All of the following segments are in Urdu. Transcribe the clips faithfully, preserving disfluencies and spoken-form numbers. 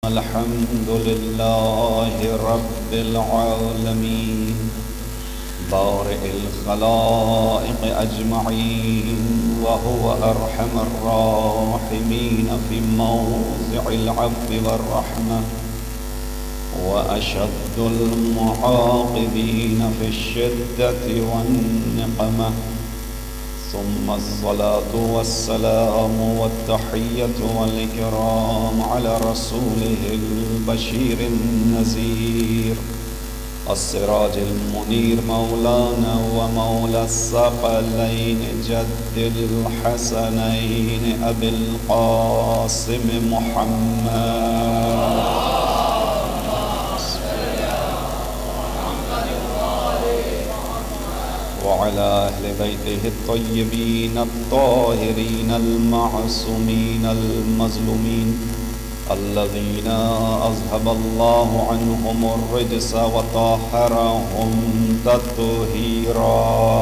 الحمد لله رب العالمين بارئ الخلائق أجمعين وهو أرحم الراحمين في موضع العفو والرحمة وأشد المعاقبين في الشدة والنقمة ثم الصلاة والسلام والتحية والإكرام على رسوله البشير النذير السراج المنير مولانا ومولى الثقلين جد الحسنين أبي القاسم محمد وعلى أهل بيته الطيبين الطاهرين المعصومين المظلومين الذين أذهب الله عنهم الرجس وطهرهم تطهيرا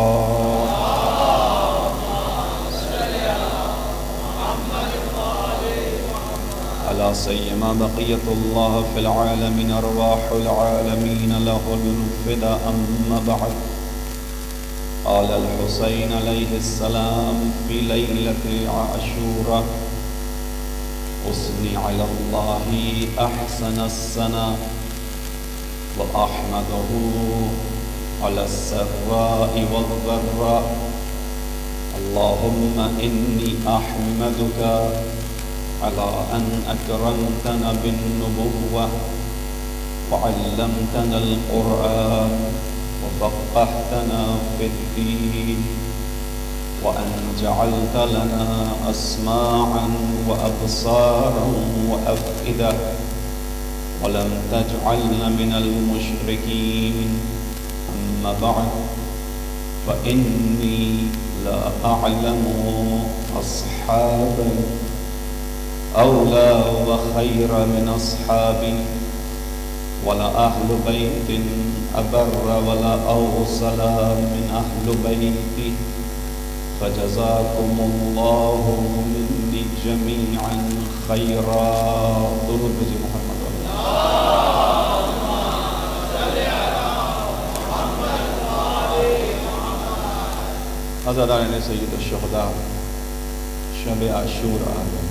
على سيما بقية الله في العالمين أرواح العالمين له الفداء أما بعد. قال الحسين عليه السلام في ليلة عاشوراء أثني على الله أحسن الثناء وأحمده على السراء والضراء اللهم إني أحمدك على أن أكرمتنا بالنبوة وعلمتنا القرآن وفقهتنا في الدين وأن جعلت لنا أسماعا وأبصارا وأفئدة ولم تجعلنا من المشركين. أما بعد فإني لا أعلم أصحابا أولى وخير من أصحابي ولا أهل بيت أبر ولا أوصل من أهل بيتي فجزاكم الله مني جميعا خيرا. درود بجی محمد حضرات سید الشہداء، شب عاشور آ گئی.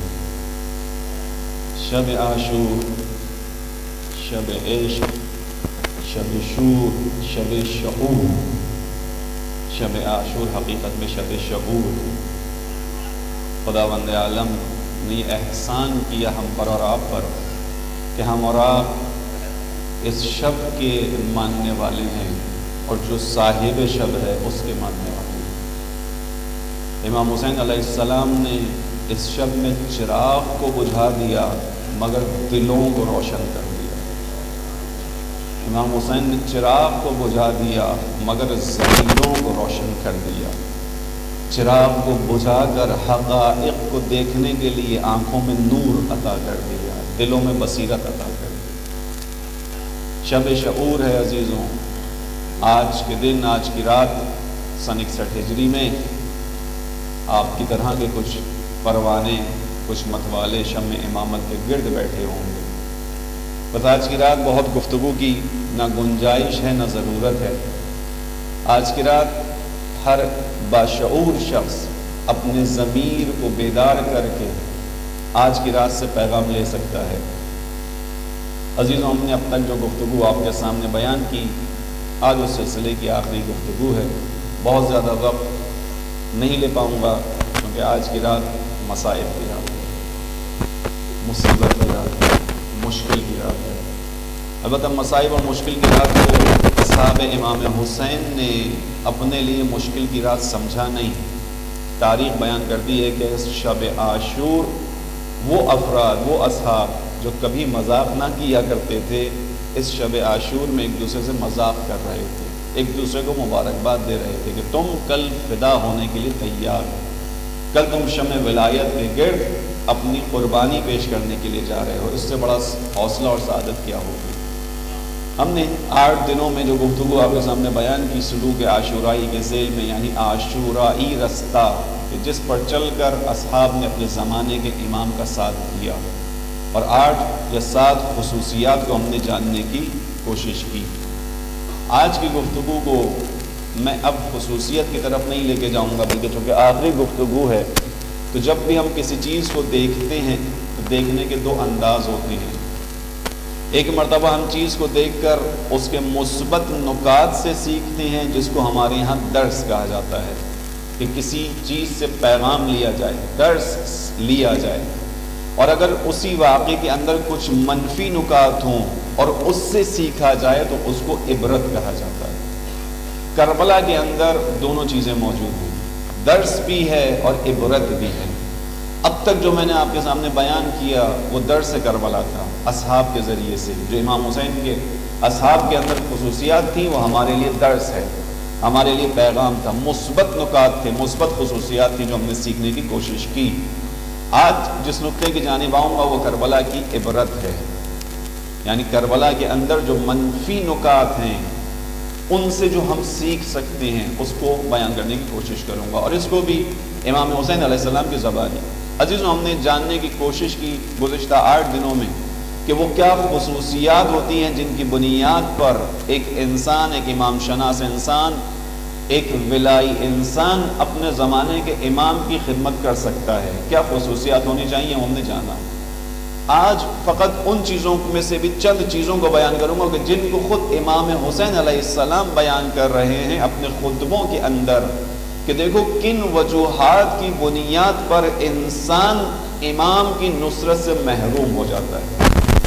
شب عاشور شب عشق، شب شور، شب شعور. شب عاشور حقیقت میں شب شعور. خداوند عالم نے احسان کیا ہم پر اور آپ پر کہ ہم اور آپ اس شب کے ماننے والے ہیں اور جو صاحب شب ہے اس کے ماننے والے ہیں. امام حسین علیہ السلام نے اس شب میں چراغ کو بجھا دیا مگر دلوں کو روشن کر دیا. امام حسین نے چراغ کو بجھا دیا مگر ضمیروں کو روشن کر دیا. چراغ کو بجھا کر حقائق کو دیکھنے کے لیے آنکھوں میں نور عطا کر دیا، دلوں میں بصیرت عطا کر دی. شب شعور ہے عزیزوں. آج کے دن، آج کی رات سن اکسٹھ ہجری میں آپ کی طرح کے کچھ پروانے، کچھ متوالے شمع امامت کے گرد بیٹھے ہوں گے. بس آج کی رات بہت گفتگو کی نہ گنجائش ہے نہ ضرورت ہے. آج کی رات ہر باشعور شخص اپنے ضمیر کو بیدار کر کے آج کی رات سے پیغام لے سکتا ہے. عزیزوں، ہم نے اب تک جو گفتگو آپ کے سامنے بیان کی، آج اس سلسلے کی آخری گفتگو ہے. بہت زیادہ وقت نہیں لے پاؤں گا کیونکہ آج کی رات مصائب کی رات ہے، مصیبت کی رات ہے، مشکل کی رات ہے. البتہ مصائب اور مشکل کی رات کو اصحاب امام حسین نے اپنے لیے مشکل کی رات سمجھا نہیں. تاریخ بیان کرتی ہے کہ اس شب عاشور وہ افراد، وہ اصحاب جو کبھی مذاق نہ کیا کرتے تھے، اس شب عاشور میں ایک دوسرے سے مذاق کر رہے تھے، ایک دوسرے کو مبارکباد دے رہے تھے کہ تم کل فدا ہونے کے لیے تیار ہو، کل تم شمع ولایت کے گرد اپنی قربانی پیش کرنے کے لیے جا رہے ہو. اس سے بڑا حوصلہ اور سعادت کیا ہوگی. ہم نے آٹھ دنوں میں جو گفتگو آپ کے سامنے بیان کی سلوک عاشورائی کے ذیل میں، یعنی عاشورائی رستہ کہ جس پر چل کر اصحاب نے اپنے زمانے کے امام کا ساتھ دیا، اور آٹھ یا سات خصوصیات کو ہم نے جاننے کی کوشش کی۔ آج کی گفتگو کو میں اب خصوصیت کی طرف نہیں لے کے جاؤں گا، بلکہ چونکہ آخری گفتگو ہے تو جب بھی ہم کسی چیز کو دیکھتے ہیں تو دیکھنے کے دو انداز ہوتے ہیں۔ ایک مرتبہ ہم چیز کو دیکھ کر اس کے مثبت نکات سے سیکھتے ہیں، جس کو ہمارے یہاں درس کہا جاتا ہے، کہ کسی چیز سے پیغام لیا جائے، درس لیا جائے۔ اور اگر اسی واقعے کے اندر کچھ منفی نکات ہوں اور اس سے سیکھا جائے تو اس کو عبرت کہا جاتا ہے۔ کربلا کے اندر دونوں چیزیں موجود ہیں، درس بھی ہے اور عبرت بھی ہے۔ اب تک جو میں نے آپ کے سامنے بیان کیا وہ درس کربلا تھا اصحاب کے ذریعے سے، جو امام حسین کے اصحاب کے اندر خصوصیات تھیں وہ ہمارے لیے درس ہے، ہمارے لیے پیغام تھا، مثبت نکات تھے، مثبت خصوصیات تھیں جو ہم نے سیکھنے کی کوشش کی۔ آج جس نقطے کی جانب آؤں گا وہ کربلا کی عبرت ہے، یعنی کربلا کے اندر جو منفی نکات ہیں ان سے جو ہم سیکھ سکتے ہیں اس کو بیان کرنے کی کوشش کروں گا، اور اس کو بھی امام حسین علیہ السلام کی زبانی۔ عزیزوں، ہم نے جاننے کی کوشش کی گزشتہ آٹھ دنوں میں کہ وہ کیا خصوصیات ہوتی ہیں جن کی بنیاد پر ایک انسان، ایک امام شناس انسان، ایک ولائی انسان اپنے زمانے کے امام کی خدمت کر سکتا ہے، کیا خصوصیات ہونی چاہیے ہم نے جانا۔ آج فقط ان چیزوں میں سے بھی چند چیزوں کو بیان کروں گا کہ جن کو خود امام حسین علیہ السلام بیان کر رہے ہیں اپنے خطبوں کے اندر، کہ دیکھو کن وجوہات کی بنیاد پر انسان امام کی نصرت سے محروم ہو جاتا ہے۔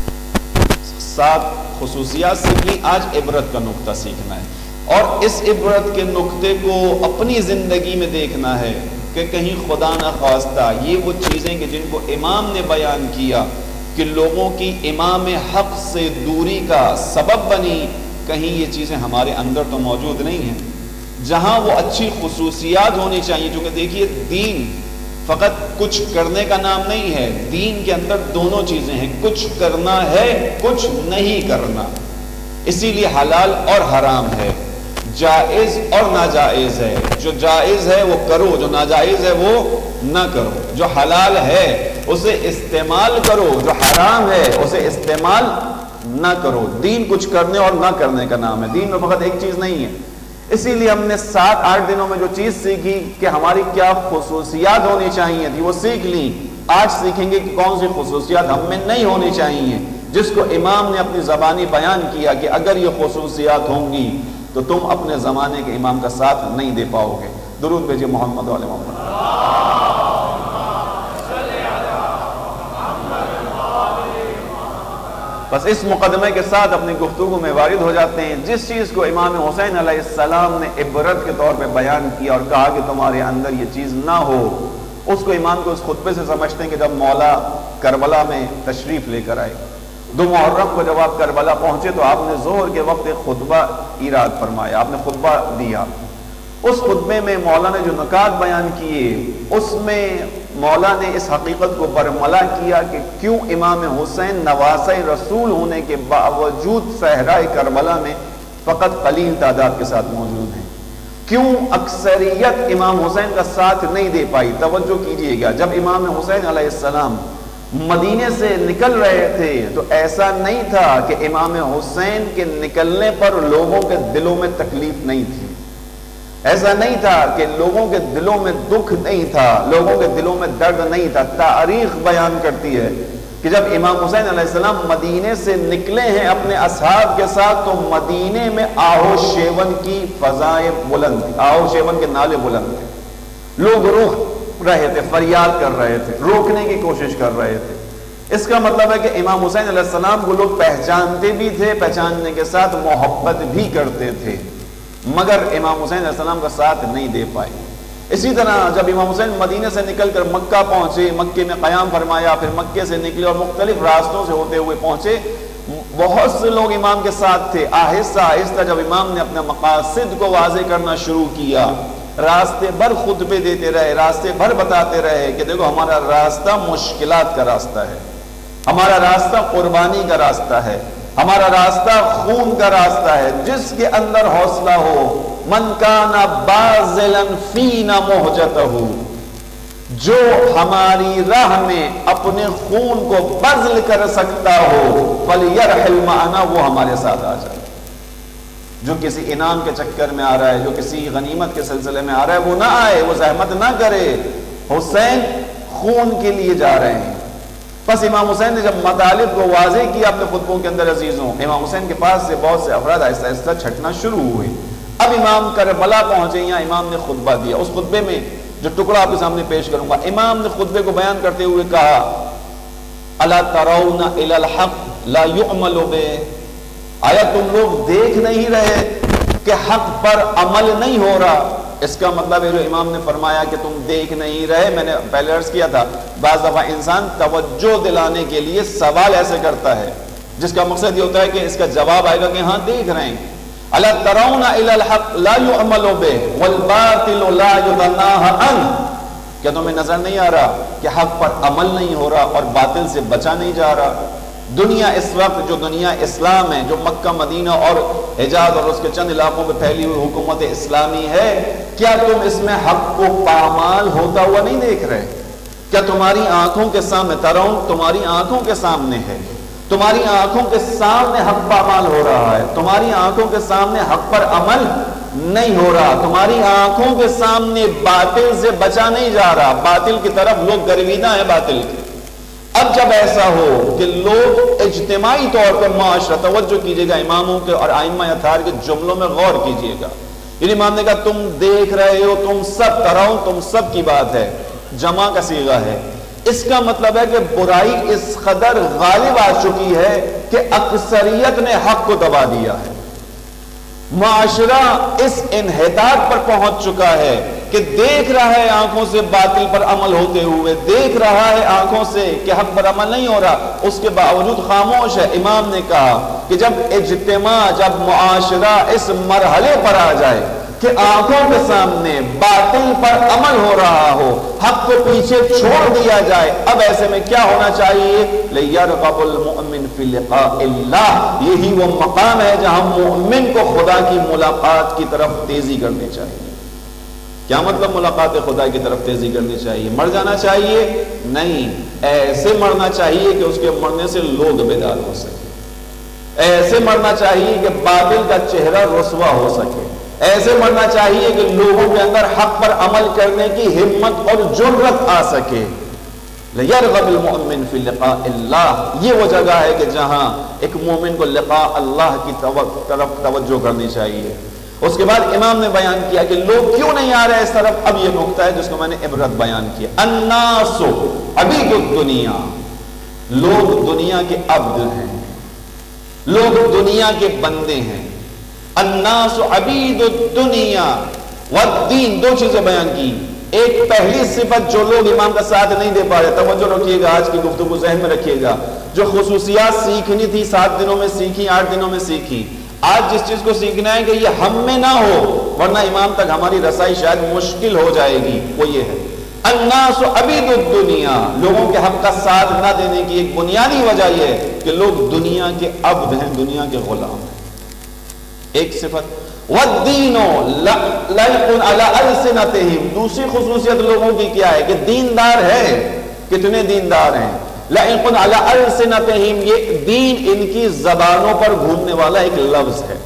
سات خصوصیات سیکھی، آج عبرت کا نقطہ سیکھنا ہے، اور اس عبرت کے نقطے کو اپنی زندگی میں دیکھنا ہے کہ کہیں خدا نہ خواستہ یہ وہ چیزیں کہ جن کو امام نے بیان کیا کہ لوگوں کی امام حق سے دوری کا سبب بنی، کہیں یہ چیزیں ہمارے اندر تو موجود نہیں ہیں۔ جہاں وہ اچھی خصوصیات ہونی چاہیے، چونکہ دیکھیے دین فقط کچھ کرنے کا نام نہیں ہے، دین کے اندر دونوں چیزیں ہیں، کچھ کرنا ہے، کچھ نہیں کرنا، اسی لیے حلال اور حرام ہے، جائز اور ناجائز ہے، جو جائز ہے وہ کرو، جو ناجائز ہے وہ نہ کرو، جو حلال ہے اسے استعمال کرو، جو حرام ہے اسے استعمال نہ کرو۔ دین کچھ کرنے اور نہ کرنے کا نام ہے، دین میں فقط ایک چیز نہیں ہے۔ اسی لیے ہم نے سات آٹھ دنوں میں جو چیز سیکھی کہ ہماری کیا خصوصیات ہونی چاہیے تھی وہ سیکھ لی۔ آج سیکھیں گے کہ کون سی خصوصیات ہم میں نہیں ہونی چاہیے، جس کو امام نے اپنی زبانی بیان کیا کہ اگر یہ خصوصیات ہوں گی تو تم اپنے زمانے کے امام کا ساتھ نہیں دے پاؤ گے۔ درود بھیجئے محمد علیہ محمد۔ بس اس مقدمے کے ساتھ اپنی گفتگو میں وارد ہو جاتے ہیں۔ جس چیز کو امام حسین علیہ السلام نے عبرت کے طور پہ بیان کیا اور کہا کہ تمہارے اندر یہ چیز نہ ہو، اس کو امام کو اس خطبے سے سمجھتے ہیں کہ جب مولا کربلا میں تشریف لے کر آئے، دو محرم کو جب آپ کربلا پہنچے تو آپ نے ظہر کے وقت ایک خطبہ ایراد فرمایا، آپ نے خطبہ دیا۔ اس خطبے میں مولا نے جو نکات بیان کیے، اس میں مولا نے اس حقیقت کو برملا کیا کہ کیوں امام حسین نواسہ رسول ہونے کے باوجود صحرائے کربلا میں فقط قلیل تعداد کے ساتھ موجود ہیں، کیوں اکثریت امام حسین کا ساتھ نہیں دے پائی۔ توجہ کیجئے گا، جب امام حسین علیہ السلام مدینے سے نکل رہے تھے تو ایسا نہیں تھا کہ امام حسین کے نکلنے پر لوگوں کے دلوں میں تکلیف نہیں تھی، ایسا نہیں تھا کہ لوگوں کے دلوں میں دکھ نہیں تھا، لوگوں کے دلوں میں درد نہیں تھا۔ تاریخ بیان کرتی ہے کہ جب امام حسین علیہ السلام مدینے سے نکلے ہیں اپنے اصحاب کے ساتھ تو مدینے میں آہو شیون کی فضائیں بلند تھی، آہو شیون کے نالے بلند تھے، لوگ روک رہے تھے، فریاد کر رہے تھے، روکنے کی کوشش کر رہے تھے۔ اس کا مطلب ہے کہ امام حسین علیہ السلام کو لوگ پہچانتے بھی تھے، پہچاننے کے ساتھ محبت بھی کرتے تھے، مگر امام حسین علیہ السلام کا ساتھ نہیں دے پائے۔ اسی طرح جب امام حسین مدینہ سے نکل کر مکہ پہنچے، مکے میں قیام فرمایا، پھر مکے سے نکلے اور مختلف راستوں سے ہوتے ہوئے پہنچے، بہت سے لوگ امام کے ساتھ تھے۔ آہستہ آہستہ جب امام نے اپنے مقاصد کو واضح کرنا شروع کیا، راستے بھر خطبے دیتے رہے، راستے بھر بتاتے رہے کہ دیکھو ہمارا راستہ مشکلات کا راستہ ہے، ہمارا راستہ قربانی کا راستہ ہے، ہمارا راستہ خون کا راستہ ہے۔ جس کے اندر حوصلہ ہو، من کان باذلا فینا مہجتہ، جو ہماری راہ میں اپنے خون کو بذل کر سکتا ہو فَلْيَرْحِلْ مَعَنَا، وہ ہمارے ساتھ آ جائے۔ جو کسی انعام کے چکر میں آ رہا ہے، جو کسی غنیمت کے سلسلے میں آ رہا ہے، وہ نہ آئے، وہ زحمت نہ کرے۔ حسین خون کے لیے جا رہے ہیں۔ بس امام حسین نے جب مطالب کو واضح کیا اپنے خطبوں کے اندر عزیزوں، امام حسین کے پاس سے بہت سے افراد آہستہ آہستہ چھٹنا شروع ہوئے۔ اب امام کربلا پہنچے، یہاں امام نے خطبہ دیا۔ اس خطبے میں جو ٹکڑا آپ کے سامنے پیش کروں گا، امام نے خطبے کو بیان کرتے ہوئے کہا اَلَا تَرَوْنَ إِلَى الْحَقِّ لَا يُعْمَلُ بِهِ، آیا تم لوگ دیکھ نہیں رہے کہ حق پر عمل نہیں ہو رہا؟ اس کا مطلب ہے جو امام نے فرمایا کہ تم دیکھ نہیں رہے، میں نے پہلے عرض کیا تھا بعض دفعہ انسان توجہ دلانے کے لیے سوال ایسے کرتا ہے جس کا مقصد یہ ہوتا ہے کہ اس کا جواب آئے گا کہ ہاں دیکھ رہے ہیں۔ أَلَا تَرَوْنَ إِلَى الْحَقِّ لَا يُعْمَلُ بِهِ وَالْبَاطِلُ لَا يُتَنَاهَى عَنْهُ، کیا تمہیں نظر نہیں آ رہا کہ حق پر عمل نہیں ہو رہا اور باطل سے بچا نہیں جا رہا؟ دنیا اس وقت جو دنیا اسلام ہے، جو مکہ مدینہ اور حجاز اور اس کے چند علاقوں پہ پھیلی ہوئی حکومت اسلامی ہے، کیا تم اس میں حق کو پامال ہوتا ہوا نہیں دیکھ رہے؟ کیا تمہاری آنکھوں کے سامنے ترون، تمہاری آنکھوں کے سامنے ہے، تمہاری آنکھوں کے سامنے حق پامال ہو رہا ہے، تمہاری آنکھوں کے سامنے حق پر عمل نہیں ہو رہا، تمہاری آنکھوں کے سامنے باطل سے بچا نہیں جا رہا، باطل کی طرف لوگ گرویدہ ہیں باطل کے۔ اب جب ایسا ہو کہ لوگ اجتماعی طور پر معاشرہ، توجہ کیجئے گا اماموں کے اور ائمہ اطہار کے جملوں میں غور کیجئے گا، یعنی امام نے کہا تم دیکھ رہے ہو، تم سب تراؤں، تم سب کی بات ہے، جمع کا صیغہ ہے۔ اس کا مطلب ہے کہ برائی اس قدر غالب آ چکی ہے کہ اکثریت نے حق کو دبا دیا ہے، معاشرہ اس انحطاط پر پہنچ چکا ہے کہ دیکھ رہا ہے آنکھوں سے باطل پر عمل ہوتے ہوئے، دیکھ رہا ہے آنکھوں سے کہ حق پر عمل نہیں ہو رہا، اس کے باوجود خاموش ہے۔ امام نے کہا کہ جب اجتماع، جب معاشرہ اس مرحلے پر آ جائے کہ آنکھوں کے سامنے باطل پر عمل ہو رہا ہو، حق کو پیچھے چھوڑ دیا جائے، اب ایسے میں کیا ہونا چاہیے؟ لِيَرْغَبُ الْمُؤْمِنُ فِي لِقَاءِ اللَّهِ، یہی وہ مقام ہے جہاں مومن کو خدا کی ملاقات کی طرف تیزی کرنی چاہیے۔ کیا مطلب ملاقات خدا کی طرف تیزی کرنی چاہیے؟ مر جانا چاہیے؟ نہیں، ایسے مرنا چاہیے کہ اس کے مرنے سے لوگ بیدار ہو سکے، ایسے مرنا چاہیے کہ باطل کا چہرہ رسوا ہو سکے، ایسے مرنا چاہیے کہ لوگوں کے اندر حق پر عمل کرنے کی ہمت اور جرأت آ سکے۔ لِيَرْغَبِ الْمُؤْمِنُ فِي لِقَاءِ اللَّهِ، یہ وہ جگہ ہے کہ جہاں ایک مومن کو لقاء اللہ کی طرف توجہ کرنی چاہیے۔ اس کے بعد امام نے بیان کیا کہ لوگ کیوں نہیں آ رہے اس طرف۔ اب یہ نقطہ ہے جس کو میں نے عبرت بیان کیا، الناس عبید الدنیا، لوگ دنیا کے عبد ہیں، لوگ دنیا کے بندے ہیں۔ الناس عبید الدنیا والدین، دو چیزیں بیان کی۔ ایک پہلی صفت جو لوگ امام کا ساتھ نہیں دے پا رہے، توجہ رکھیے گا، آج کی گفتگو ذہن میں رکھیے گا، جو خصوصیات سیکھنی تھی سات دنوں میں سیکھی، آٹھ دنوں میں سیکھی، آج جس چیز کو سیکھنا ہے کہ یہ ہم میں نہ ہو ورنہ امام تک ہماری رسائی شاید مشکل ہو جائے گی، وہ یہ ہے الناس عبید الدنیا، لوگوں کے حق کا ساتھ نہ دینے کی ایک بنیادی وجہ یہ ہے کہ لوگ دنیا کے عبد ہیں، دنیا کے غلام ہیں۔ ایک صفت والدین لائق علی السنتہم، دوسری خصوصیت لوگوں کی کیا ہے کہ دیندار ہے، کتنے دیندار ہیں، لائق علی السنتہم، یہ دین ان کی زبانوں پر گھومنے والا ایک لفظ ہے۔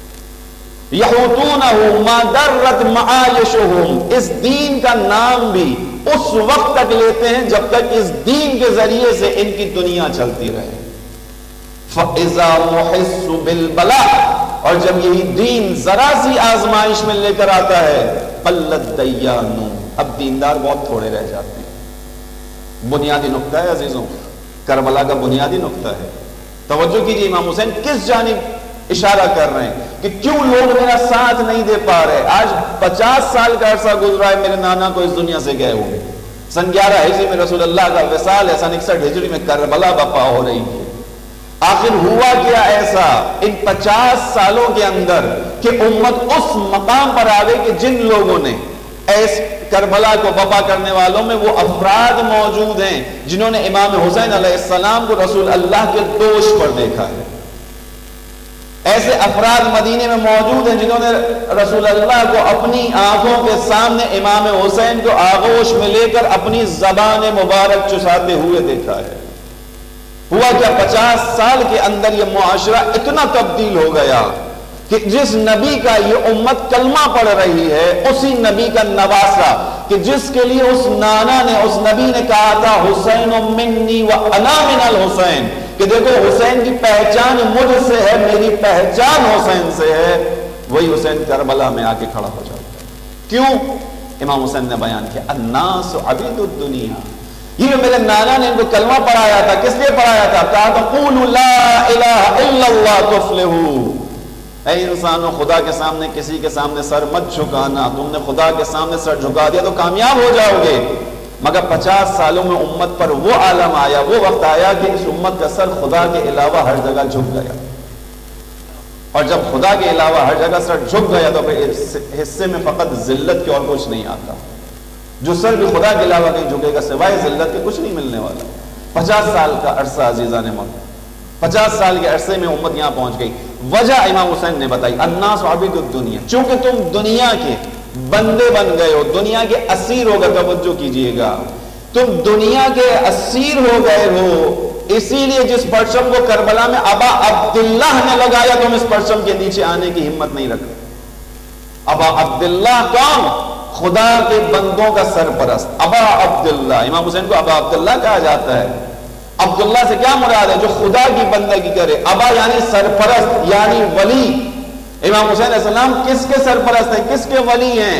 یحوطونہ ما درت معایشہم، اس دین کا نام بھی اس وقت تک لیتے ہیں جب تک اس دین کے ذریعے سے ان کی دنیا چلتی رہے۔ فَإِذَا مُحِسُّ بِالْبَلَاءِ، اور جب یہی دین ذرا سی آزمائش میں لے کر آتا ہے، قَلَّتْ دَيَّانُ، اب دیندار بہت تھوڑے رہ جاتے ہیں۔ بنیادی نقطہ ہے عزیزوں، کربلا کا بنیادی نقطہ ہے۔ توجہ کیجئے امام حسین کس جانب اشارہ کر رہے ہیں کہ کیوں لوگ میرا ساتھ نہیں دے پا رہے۔ آج پچاس سال کا عرصہ گزرا ہے میرے نانا کو اس دنیا سے گئے ہوئے، سن گیارہ ہجری میں رسول اللہ کا وصال ہے، سن اکسٹھ ہجری میں کربلا برپا ہو رہی ہے۔ آخر ہوا کیا ایسا ان پچاس سالوں کے اندر کہ امت اس مقام پر آ گئی کہ جن لوگوں نے اس کربلا کو برپا کرنے والوں میں وہ افراد موجود ہیں جنہوں نے امام حسین علیہ السلام کو رسول اللہ کے دوش پر دیکھا ہے۔ ایسے افراد مدینے میں موجود ہیں جنہوں نے رسول اللہ کو اپنی آنکھوں کے سامنے امام حسین کو آغوش میں لے کر اپنی زبان مبارک چساتے ہوئے دیکھا ہے۔ ہوا کیا پچاس سال کے اندر یہ معاشرہ اتنا تبدیل ہو گیا کہ جس نبی کا یہ امت کلمہ پڑھ رہی ہے، اسی نبی کا نواسا کہ جس کے لیے اس نانا نے اس نبی نے کہا تھا حسین منی و انا من الحسین، کہ دیکھو حسین کی پہچان مجھ سے ہے، میری پہچان حسین سے ہے، وہی حسین کربلا میں آ کے کھڑا ہو جاتا ہے۔ کیوں؟ امام حسین نے بیان کیا الناس عبید الدنیا، یہ جو میرے نانا نے ان کو کلمہ پڑھایا تھا، کس لیے پڑھایا تھا؟ کہا تھا قولوا لا الہ الا اللہ تفلحوا، اے انسانوں خدا کے سامنے کسی کے سامنے سر مت جھکانا، تم نے خدا کے سامنے سر جھکا دیا تو کامیاب ہو جاؤ گے۔ مگر پچاس سالوں میں امت پر وہ عالم آیا، وہ وقت آیا کہ اس امت کا سر خدا کے علاوہ ہر جگہ جھک گیا، اور جب خدا کے علاوہ ہر جگہ سر جھک گیا تو پھر اس حصے میں فقط ذلت کے اور کچھ نہیں آتا۔ جو سر بھی خدا کے علاوہ نہیں جھکے گا سوائے ذلت کے کچھ نہیں ملنے والا۔ پچاس سال کا عرصہ عزیزان مولا، پچاس سال کے عرصے میں امت یہاں پہنچ گئی۔ وجہ امام حسین نے بتائی الناس عبید الدنیا، چونکہ تم دنیا کے بندے بن گئے ہو، دنیا کے اسیر ہو گئے، توجہ کیجئے گا، تم دنیا کے اسیر ہو گئے ہو، اسی لیے جس پرچم کو کربلا میں ابا عبداللہ نے لگایا تم اس پرچم کے نیچے آنے کی ہمت نہیں رکھتے۔ ابا عبداللہ کون؟ خدا کے بندوں کا سرپرست ابا عبداللہ۔ امام حسین کو ابا عبداللہ کہا جاتا ہے۔ عبداللہ سے کیا مراد ہے؟ جو خدا کی بندگی کرے۔ ابا یعنی سرپرست، یعنی ولی۔ امام حسین علیہ السلام کس کے سرپرست ہیں، کس کے ولی ہیں؟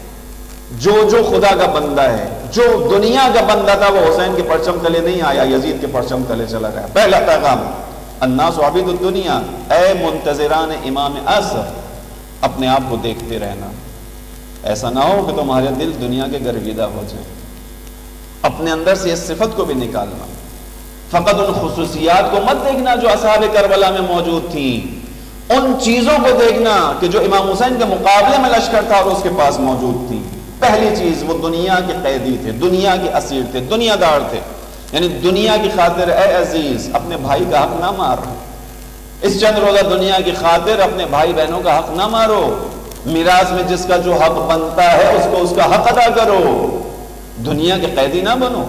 جو جو خدا کا بندہ ہے، جو دنیا کا بندہ تھا وہ حسین کے پرچم تلے نہیں آیا، یزید کے پرچم تلے چلا گیا۔ پہلا پیغام الناس عبید الدنیا، اے منتظران امام اصر اپنے آپ کو دیکھتے رہنا، ایسا نہ ہو کہ تمہارے دل دنیا کے گرویدہ ہو جائیں۔ اپنے اندر سے اس صفت کو بھی نکالنا، فقط ان خصوصیات کو مت دیکھنا جو اصحاب کربلا میں موجود تھیں، ان چیزوں کو دیکھنا کہ جو امام حسین کے مقابلے میں لشکر تھا اور اس کے پاس موجود تھی۔ پہلی چیز وہ دنیا کے قیدی تھے، دنیا کے اسیر تھے، دنیا دار تھے، یعنی دنیا کی خاطر اے عزیز اپنے بھائی کا حق نہ مار، اس چند روزہ دنیا کی خاطر اپنے بھائی بہنوں کا حق نہ مارو، میراث میں جس کا جو حق بنتا ہے اس کو اس کا حق ادا کرو، دنیا کے قیدی نہ بنو۔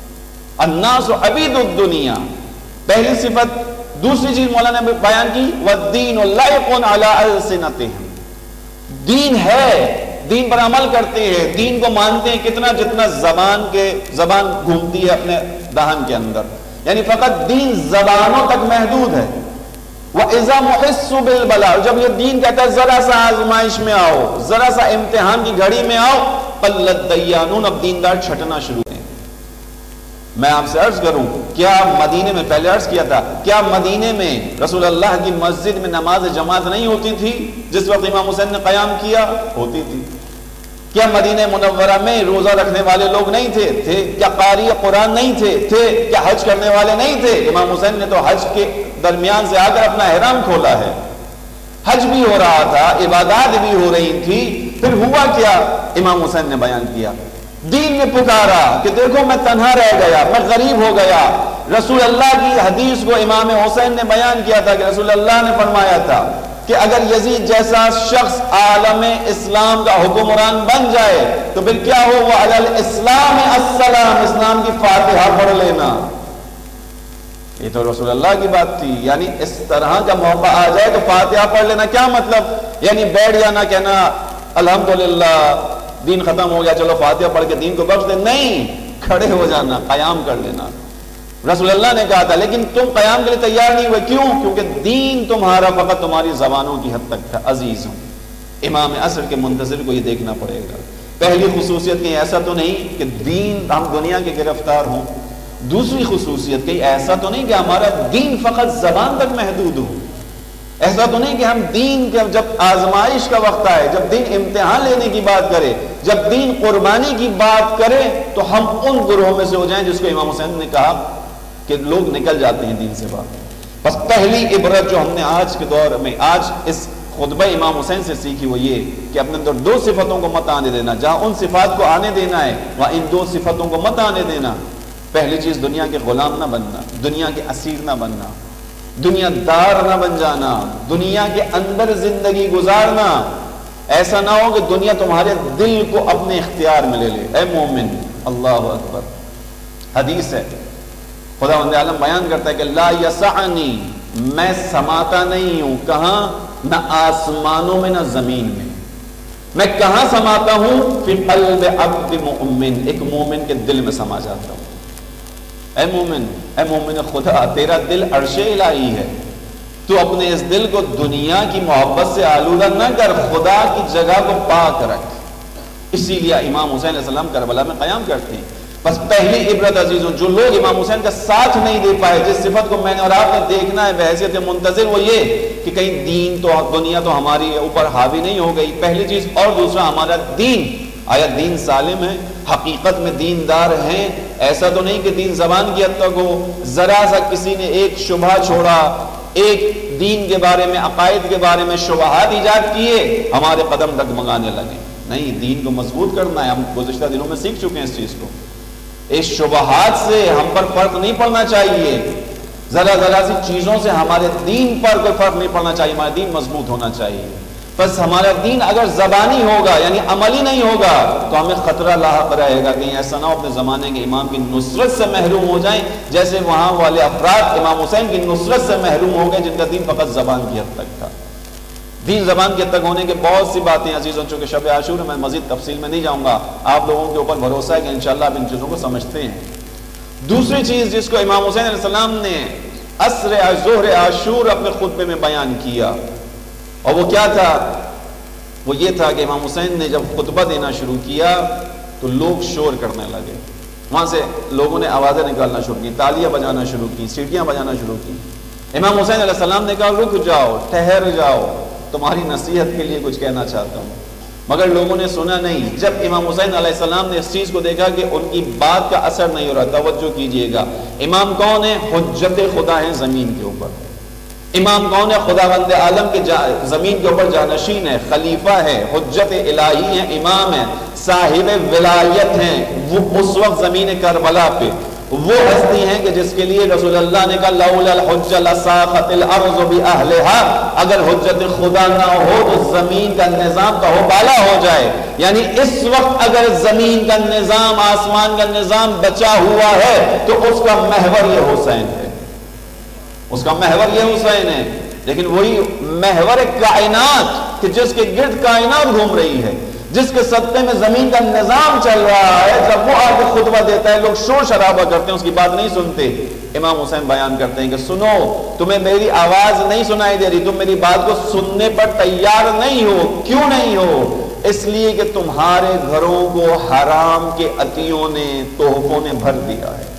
الناس عبید الدنیا، پہلی صفت۔ دوسری چیز مولانا نے بیان کی والدین لائق علی السنتہم، دین ہے، دین پر عمل کرتے ہیں، دین کو مانتے ہیں کتنا جتنا زبان کے زبان گھومتی ہے اپنے دہن کے اندر، یعنی فقط دین زبانوں تک محدود ہے۔ وَإِذَا مُحِسُّ بِالْبَلَاءِ، جب یہ دین کہتا ہے ذرا سا آزمائش میں آؤ، ذرا سا امتحان کی گھڑی میں آؤ، قَلَّتْ دَيَّانُونَ، اب دیندار چھٹنا شروع ہیں۔ میں آپ سے عرض کروں، کیا مدینے میں، پہلے عرض کیا تھا، کیا مدینے میں رسول اللہ کی مسجد میں نماز جماعت نہیں ہوتی تھی جس وقت امام حسین نے قیام کیا؟ ہوتی تھی۔ کیا مدینہ منورہ میں روزہ رکھنے والے لوگ نہیں تھے؟ تھے۔ کیا قاری قرآن نہیں تھے؟ تھے۔ کیا حج کرنے والے نہیں تھے؟ امام حسین نے تو حج کے درمیان سے آ کر اپنا احرام کھولا ہے، حج بھی ہو رہا تھا، عبادات بھی ہو رہی تھی۔ پھر ہوا کیا؟ امام حسین نے بیان کیا، دین نے پکارا کہ دیکھو میں تنہا رہ گیا، میں غریب ہو گیا۔ رسول اللہ کی حدیث کو امام حسین نے بیان کیا تھا کہ رسول اللہ نے فرمایا تھا کہ اگر یزید جیسا شخص عالم اسلام کا حکمران بن جائے تو پھر کیا ہو؟ وہ علی الاسلام السلام، اسلام کی فاتحہ پڑھ لینا۔ یہ تو رسول اللہ کی بات تھی، یعنی اس طرح کا موقع آ جائے تو فاتحہ پڑھ لینا۔ کیا مطلب؟ یعنی بیٹھ جانا، کہنا الحمدللہ دین ختم ہو گیا، چلو فاتحہ پڑھ کے دین کو بخش دیں، نہیں، کھڑے ہو جانا، قیام کر لینا۔ رسول اللہ نے کہا تھا، لیکن تم قیام کے لیے تیار نہیں ہوئے، کیوں؟ کیونکہ دین تمہارا فقط تمہاری زبانوں کی حد تک تھا۔ عزیزوں، امام عصر کے منتظر کو یہ دیکھنا پڑے گا، پہلی خصوصیت کہیں ایسا تو نہیں کہ دین ہم دنیا کے گرفتار ہوں، دوسری خصوصیت کہیں ایسا تو نہیں کہ ہمارا دین فقط زبان تک محدود ہو، ایسا تو نہیں کہ ہم دین کے جب آزمائش کا وقت آئے، جب دین امتحان لینے کی بات کرے، جب دین قربانی کی بات کرے تو ہم ان گروہوں میں سے ہو جائیں جس کو امام حسین نے کہا کہ لوگ نکل جاتے ہیں دین سے باہر۔ بس پہلی عبرت جو ہم نے آج کے دور میں آج اس خطبہ امام حسین سے سیکھی وہ یہ کہ اپنے اندر دو صفتوں کو مت آنے دینا، جہاں ان صفات کو آنے دینا ہے وہاں ان دو صفتوں کو مت آنے دینا۔ پہلی چیز دنیا کے غلام نہ بننا، دنیا کے اسیر نہ بننا۔ دنیا دار نہ بن جانا، دنیا کے اندر زندگی گزارنا، ایسا نہ ہو کہ دنیا تمہارے دل کو اپنے اختیار میں لے لے۔ اے مومن، اللہ اکبر، حدیث ہے، خداوند عالم بیان کرتا ہے کہ لا یسعنی، میں سماتا نہیں ہوں، کہاں؟ نہ آسمانوں میں نہ زمین میں، میں کہاں سماتا ہوں؟ فی قلب عبد مؤمن، ایک مومن کے دل میں سما جاتا ہوں۔ اے مومن، اے مومن خدا، تیرا دل عرش الہی ہے، تو اپنے اس دل کو دنیا کی محبت سے آلودہ نہ کر، خدا کی جگہ کو پاک رکھ۔ اسی لیے امام حسین علیہ السلام کربلا میں قیام کرتے ہیں۔ بس پہلی عبرت عزیزوں، جو لوگ امام حسین کا ساتھ نہیں دے پائے، جس صفت کو میں نے اور آپ نے دیکھنا ہے بحیثیت منتظر، وہ یہ کہ کہیں دین تو دنیا تو ہماری اوپر حاوی نہیں ہو گئی، پہلی چیز، اور دوسرا ہمارا دین، آیا دین سالم ہے؟ حقیقت میں دیندار ہیں؟ ایسا تو نہیں کہ دین زبان کی حد تک ہو، ذرا سا کسی نے ایک شبہ چھوڑا، ایک دین کے بارے میں، عقائد کے بارے میں شبہات ایجاد کیے، ہمارے قدم ڈگمگانے لگے۔ نہیں، دین کو مضبوط کرنا ہے، ہم گزشتہ دنوں میں سیکھ چکے ہیں اس چیز کو۔ اس شبہات سے ہم پر فرق نہیں پڑنا چاہیے، ذرا ذرا سی چیزوں سے ہمارے دین پر کوئی فرق نہیں پڑنا چاہیے، ہمارا دین مضبوط ہونا چاہیے۔ بس ہمارا دین اگر زبانی ہوگا، یعنی عملی نہیں ہوگا، تو ہمیں خطرہ لاحق رہے گا، کہیں ایسا نہ ہو اپنے زمانے کے امام کی نصرت سے محروم ہو جائیں، جیسے وہاں والے افراد امام حسین کی نصرت سے محروم ہو گئے، جن کا دین فقط زبان کی حد تک تھا۔ دین زبان کے تک ہونے کے بہت سی باتیں عزیزوں، چونکہ شب عاشور میں مزید تفصیل میں نہیں جاؤں گا، آپ لوگوں کے اوپر بھروسہ ہے کہ انشاءاللہ آپ ان چیزوں کو سمجھتے ہیں۔ دوسری چیز جس کو امام حسین علیہ السلام نے عصر ظہر عاشور اپنے خطبے میں بیان کیا، اور وہ کیا تھا؟ وہ یہ تھا کہ امام حسین نے جب خطبہ دینا شروع کیا تو لوگ شور کرنے لگے، وہاں سے لوگوں نے آوازیں نکالنا شروع کی، تالیاں بجانا شروع کی، سیٹیاں بجانا شروع کی۔ امام حسین علیہ السلام نے کہا رک جاؤ، ٹھہر جاؤ، تمہاری نصیحت کے لیے کچھ کہنا چاہتا ہوں، مگر لوگوں نے سنا نہیں۔ جب امام حسین علیہ السلام نے اس چیز کو دیکھا کہ ان کی بات کا اثر نہیں ہو رہا، توجہ کیجئے گا، امام کون ہے؟ حجت خدا ہیں زمین کے اوپر۔ امام کون ہے؟ خداوند عالم کے زمین کے اوپر جانشین ہے، خلیفہ ہے، حجت الہی ہے، امام ہے، صاحب ولایت ہیں، وہ اس وقت زمین کربلا پہ وہ ہستی ہیں کہ جس کے لیے رسول اللہ نے کہا لولا الحجہ لساخت الارض باہلها، اگر حجت خدا نہ ہو تو زمین کا نظام تو بالا ہو جائے۔ یعنی اس وقت اگر زمین کا نظام، آسمان کا نظام بچا ہوا ہے تو اس کا محور یہ حسین ہے، اس کا محور یہ حسین ہے۔ لیکن وہی محور کائنات کہ جس کے گرد کائنات گھوم رہی ہے، جس کے صدقے میں زمین کا نظام چل رہا ہے، جب وہ آ کے خطبہ دیتا ہے لوگ شور شرابہ کرتے ہیں، اس کی بات نہیں سنتے۔ امام حسین بیان کرتے ہیں کہ سنو، تمہیں میری آواز نہیں سنائی دے رہی، تم میری بات کو سننے پر تیار نہیں ہو۔ کیوں نہیں ہو؟ اس لیے کہ تمہارے گھروں کو حرام کے عطیوں نے، تحفوں نے بھر دیا ہے۔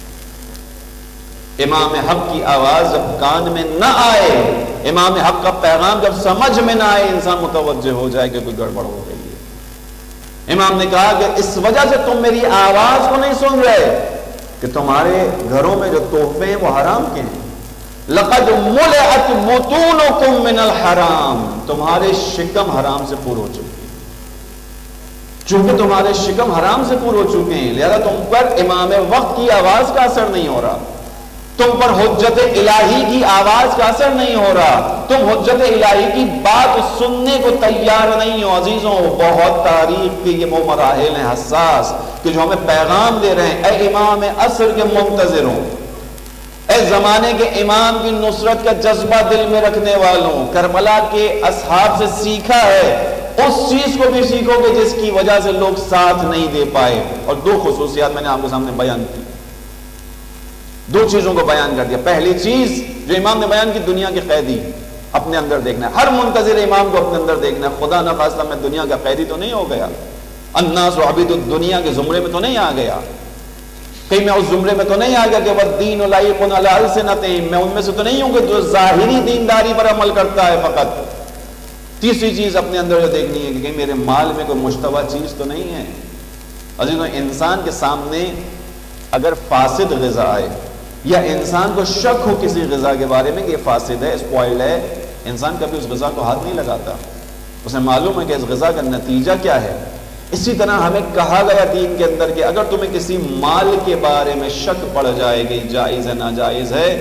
امام حق کی آواز جب کان میں نہ آئے، امام حق کا پیغام جب سمجھ میں نہ آئے، انسان متوجہ ہو جائے کہ کوئی گڑبڑ ہو گئی ہے۔ امام نے کہا کہ اس وجہ سے تم میری آواز کو نہیں سن رہے کہ تمہارے گھروں میں جو تحفے ہیں وہ حرام کے ہیں۔ لقد ملئت بطونکم من الحرام، تمہارے شکم حرام سے پور ہو چکے ہیں۔ چونکہ تمہارے شکم حرام سے پور ہو چکے ہیں، لہذا تم پر امام وقت کی آواز کا اثر نہیں ہو رہا، تم پر حجت الہی کی آواز کا اثر نہیں ہو رہا، تم حجت الہی کی بات سننے کو تیار نہیں ہو۔ عزیزوں، بہت تاریخ کے یہ وہ مراحل ہیں حساس کہ جو ہمیں پیغام دے رہے ہیں، اے امام عصر کے منتظروں، اے زمانے کے امام کی نصرت کا جذبہ دل میں رکھنے والوں، کربلا کے اصحاب سے سیکھا ہے، اس چیز کو بھی سیکھو کہ جس کی وجہ سے لوگ ساتھ نہیں دے پائے۔ اور دو خصوصیات میں نے آپ کے سامنے بیان کی، دو چیزوں کو بیان کر دیا۔ پہلی چیز جو امام نے بیان کی، دنیا کی قیدی اپنے اندر دیکھنا ہے، ہر منتظر امام کو اپنے اندر دیکھنا ہے، خدا نہ خواستہ میں دنیا کا قیدی تو نہیں ہو گیا، الناس عبید الدنیا کے زمرے میں تو نہیں آ گیا، کہیں میں اس زمرے میں تو نہیں آ گیا کہ والدین لائق علی السنتہم، میں ان میں سے تو نہیں ہوں کہ جو ظاہری دینداری پر عمل کرتا ہے فقط۔ تیسری چیز اپنے اندر جو دیکھنی ہے کہ کہیں میرے مال میں کوئی مشتبہ چیز تو نہیں ہے۔ عزیزوں، انسان کے سامنے اگر فاسد غذا آئے یا انسان کو شک ہو کسی غذا کے بارے میں کہ یہ فاسد ہے، اسپوائلڈ ہے، انسان کبھی اس غذا کو ہاتھ نہیں لگاتا، اسے معلوم ہے کہ اس غذا کا نتیجہ کیا ہے۔ اسی طرح ہمیں کہا گیا دین کے اندر کہ اگر تمہیں کسی مال کے بارے میں شک پڑ جائے کہ جائز ہے ناجائز ہے،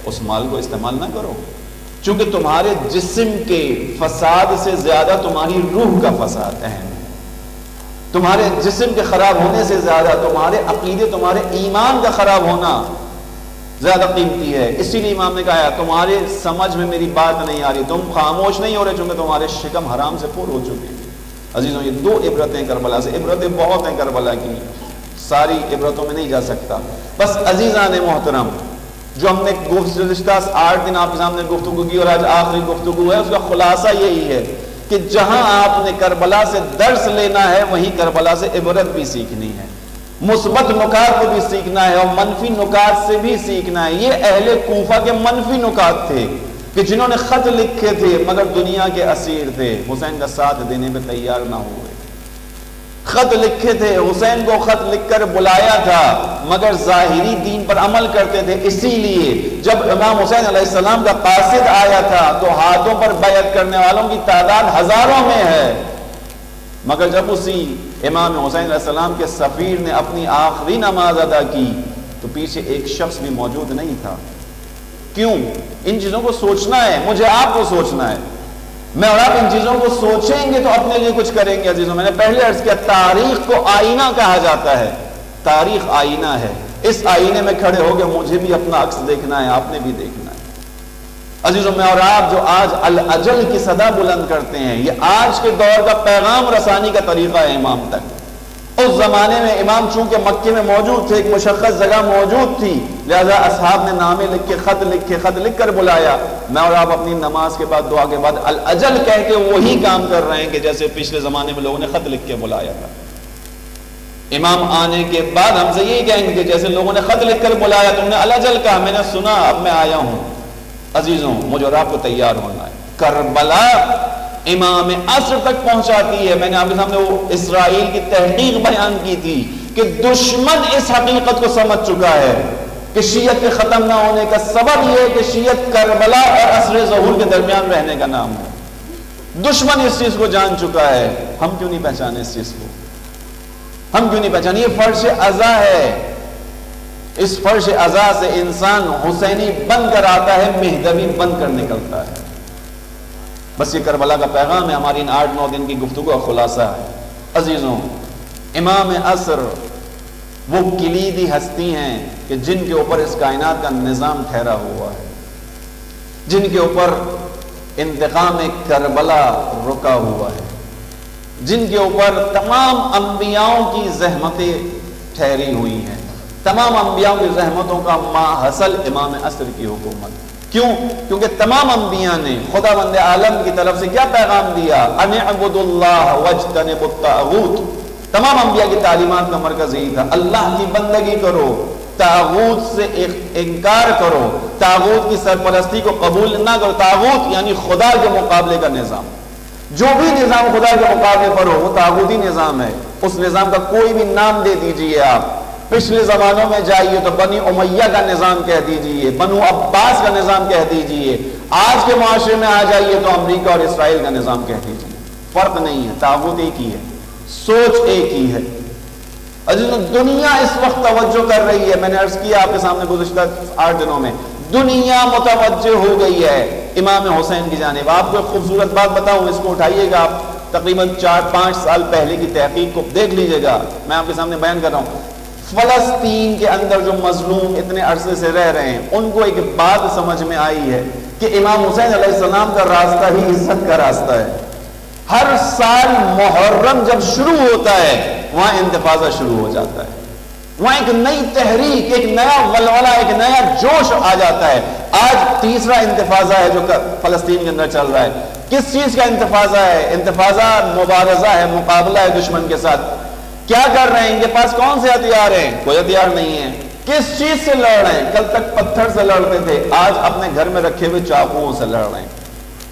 اس مال کو استعمال نہ کرو، چونکہ تمہارے جسم کے فساد سے زیادہ تمہاری روح کا فساد اہم ہے، تمہارے جسم کے خراب ہونے سے زیادہ تمہارے عقیدے، تمہارے ایمان کا خراب ہونا زیادہ قیمتی ہے۔ اسی لیے امام نے کہا تمہارے سمجھ میں میری بات نہیں آ رہی، تم خاموش نہیں ہو رہے چونکہ تمہارے شکم حرام سے پر ہو چکے ہیں۔ عزیزوں، یہ دو عبرتیں کربلا سے، عبرتیں بہت ہیں کربلا کی، ساری عبرتوں میں نہیں جا سکتا۔ بس عزیزان محترم، جو ہم نے گزشتہ آٹھ دن آپ کے سامنے گفتگو کی اور آج آخری گفتگو ہے، اس کا خلاصہ یہی ہے کہ جہاں آپ نے کربلا سے درس لینا ہے وہیں کربلا سے عبرت بھی سیکھنی ہے، مثبت نکات کو بھی سیکھنا ہے اور منفی نکات سے بھی سیکھنا ہے۔ یہ اہل کوفہ کے منفی نکات تھے کہ جنہوں نے خط لکھے تھے مگر دنیا کے اسیر تھے، حسین کا ساتھ دینے پہ تیار نہ ہوئے۔ خط لکھے تھے، حسین کو خط لکھ کر بلایا تھا مگر ظاہری دین پر عمل کرتے تھے، اسی لیے جب امام حسین علیہ السلام کا قاصد آیا تھا تو ہاتھوں پر بیعت کرنے والوں کی تعداد ہزاروں میں ہے، مگر جب اسی امام حسین علیہ السلام کے سفیر نے اپنی آخری نماز ادا کی تو پیچھے ایک شخص بھی موجود نہیں تھا۔ کیوں؟ ان چیزوں کو سوچنا ہے، مجھے آپ کو سوچنا ہے، میں اور آپ ان چیزوں کو سوچیں گے تو اپنے لیے کچھ کریں گے۔ عزیزوں، میں نے پہلے عرض کیا تاریخ کو آئینہ کہا جاتا ہے، تاریخ آئینہ ہے، اس آئینے میں کھڑے ہو کے مجھے بھی اپنا عکس دیکھنا ہے، آپ نے بھی دیکھنا ہے۔ عزیزوں، میں اور آپ جو آج الاجل کی صدا بلند کرتے ہیں، یہ آج کے دور کا پیغام رسانی کا طریقہ ہے امام تک۔ اس زمانے میں امام چونکہ مکے میں موجود تھے، ایک مشخص جگہ موجود تھی، لہذا اصحاب نے نامے لکھ کے خط لکھ کے خط لکھ کر بلایا۔ میں اور آپ اپنی نماز کے بعد دعا کے بعد الاجل کہہ کے وہی کام کر رہے ہیں کہ جیسے پچھلے زمانے میں لوگوں نے خط لکھ کے بلایا تھا۔ امام آنے کے بعد ہم سے یہی کہیں گے کہ جیسے لوگوں نے خط لکھ کر بلایا، تم نے الاجل کہا، میں نے سنا، اب میں آیا ہوں۔ عزیزوں، مجھے اور آپ کو تیار ہونا ہے۔ کربلا امام عصر تک پہنچاتی ہے۔ میں نے آپ کے سامنے وہ اسرائیل کی تحقیق بیان کی تھی کہ دشمن اس حقیقت کو سمجھ چکا ہے کہ شیعت کے ختم نہ ہونے کا سبب یہ ہے کہ شیعت کربلا اور عصر ظہور کے درمیان رہنے کا نام ہے۔ دشمن اس چیز کو جان چکا ہے، ہم کیوں نہیں پہچانے اس چیز کو؟ ہم کیوں نہیں پہچانے؟ یہ فرش عزا ہے، اس فرش عزا سے انسان حسینی بن کر آتا ہے، مہدوی بن کر نکلتا ہے۔ بس یہ کربلا کا پیغام ہے، ہماری ان آٹھ نو دن کی گفتگو کا خلاصہ ہے۔ عزیزوں، امام عصر وہ کلیدی ہستی ہیں کہ جن کے اوپر اس کائنات کا نظام ٹھہرا ہوا ہے، جن کے اوپر انتقام کربلا رکا ہوا ہے، جن کے اوپر تمام انبیاؤں کی زحمتیں ٹھہری ہوئی ہیں، تمام انبیاؤں کی زحمتوں کا ماحصل امام عصر کی حکومت۔ کیوں؟ کیونکہ تمام انبیاء نے خدا بند عالم کی طرف سے کیا پیغام دیا؟ ان اعبدوا اللہ واجتنبوا الطاغوت۔ تمام انبیاء کی تعلیمات کا مرکز یہی تھا، اللہ کی بندگی کرو، طاغوت سے انکار کرو، طاغوت کی سرپرستی کو قبول نہ کرو۔ طاغوت یعنی خدا کے مقابلے کا نظام، جو بھی نظام خدا کے مقابلے پر ہو وہ طاغوتی نظام ہے۔ اس نظام کا کوئی بھی نام دے دیجئے، آپ پچھلے زمانوں میں جائیے تو بنی امیہ کا نظام کہہ دیجئے، بنو عباس کا نظام کہہ دیجئے، آج کے معاشرے میں آ جائیے تو امریکہ اور اسرائیل کا نظام کہہ دیجئے، فرق نہیں ہے، طاغوت ایک ہی ہے، سوچ ایک ہی ہے۔ عزیزوں، دنیا اس وقت توجہ کر رہی ہے، میں نے عرض کیا آپ کے سامنے گزشتہ آٹھ دنوں میں، دنیا متوجہ ہو گئی ہے امام حسین کی جانب۔ آپ کو ایک خوبصورت بات بتاؤں، اس کو اٹھائیے گا، آپ تقریباً چار پانچ سال پہلے کی تحقیق کو دیکھ لیجئے گا، میں آپ کے سامنے بیان کر رہا ہوں۔ فلسطین کے اندر جو مظلوم اتنے عرصے سے رہ رہے ہیں، ان کو ایک بات سمجھ میں آئی ہے کہ امام حسین علیہ السلام کا راستہ ہی عزت کا راستہ ہے۔ ہر سال محرم جب شروع ہوتا ہے وہاں انتفاضہ شروع ہو جاتا ہے، وہاں ایک نئی تحریک، ایک نیا ولولہ، ایک نیا جوش آ جاتا ہے۔ آج تیسرا انتفاضہ ہے جو فلسطین کے اندر چل رہا ہے۔ کس چیز کا انتفاضہ ہے؟ انتفاضہ مبارزہ ہے، مقابلہ ہے دشمن کے ساتھ۔ کیا کر رہے ہیں؟ ان کے پاس کون سے ہتھیار ہیں؟ کوئی ہتھیار نہیں ہے۔ کس چیز سے لڑ رہے ہیں؟ کل تک پتھر سے لڑتے تھے، آج اپنے گھر میں رکھے ہوئے چاقوؤں سے لڑ رہے ہیں۔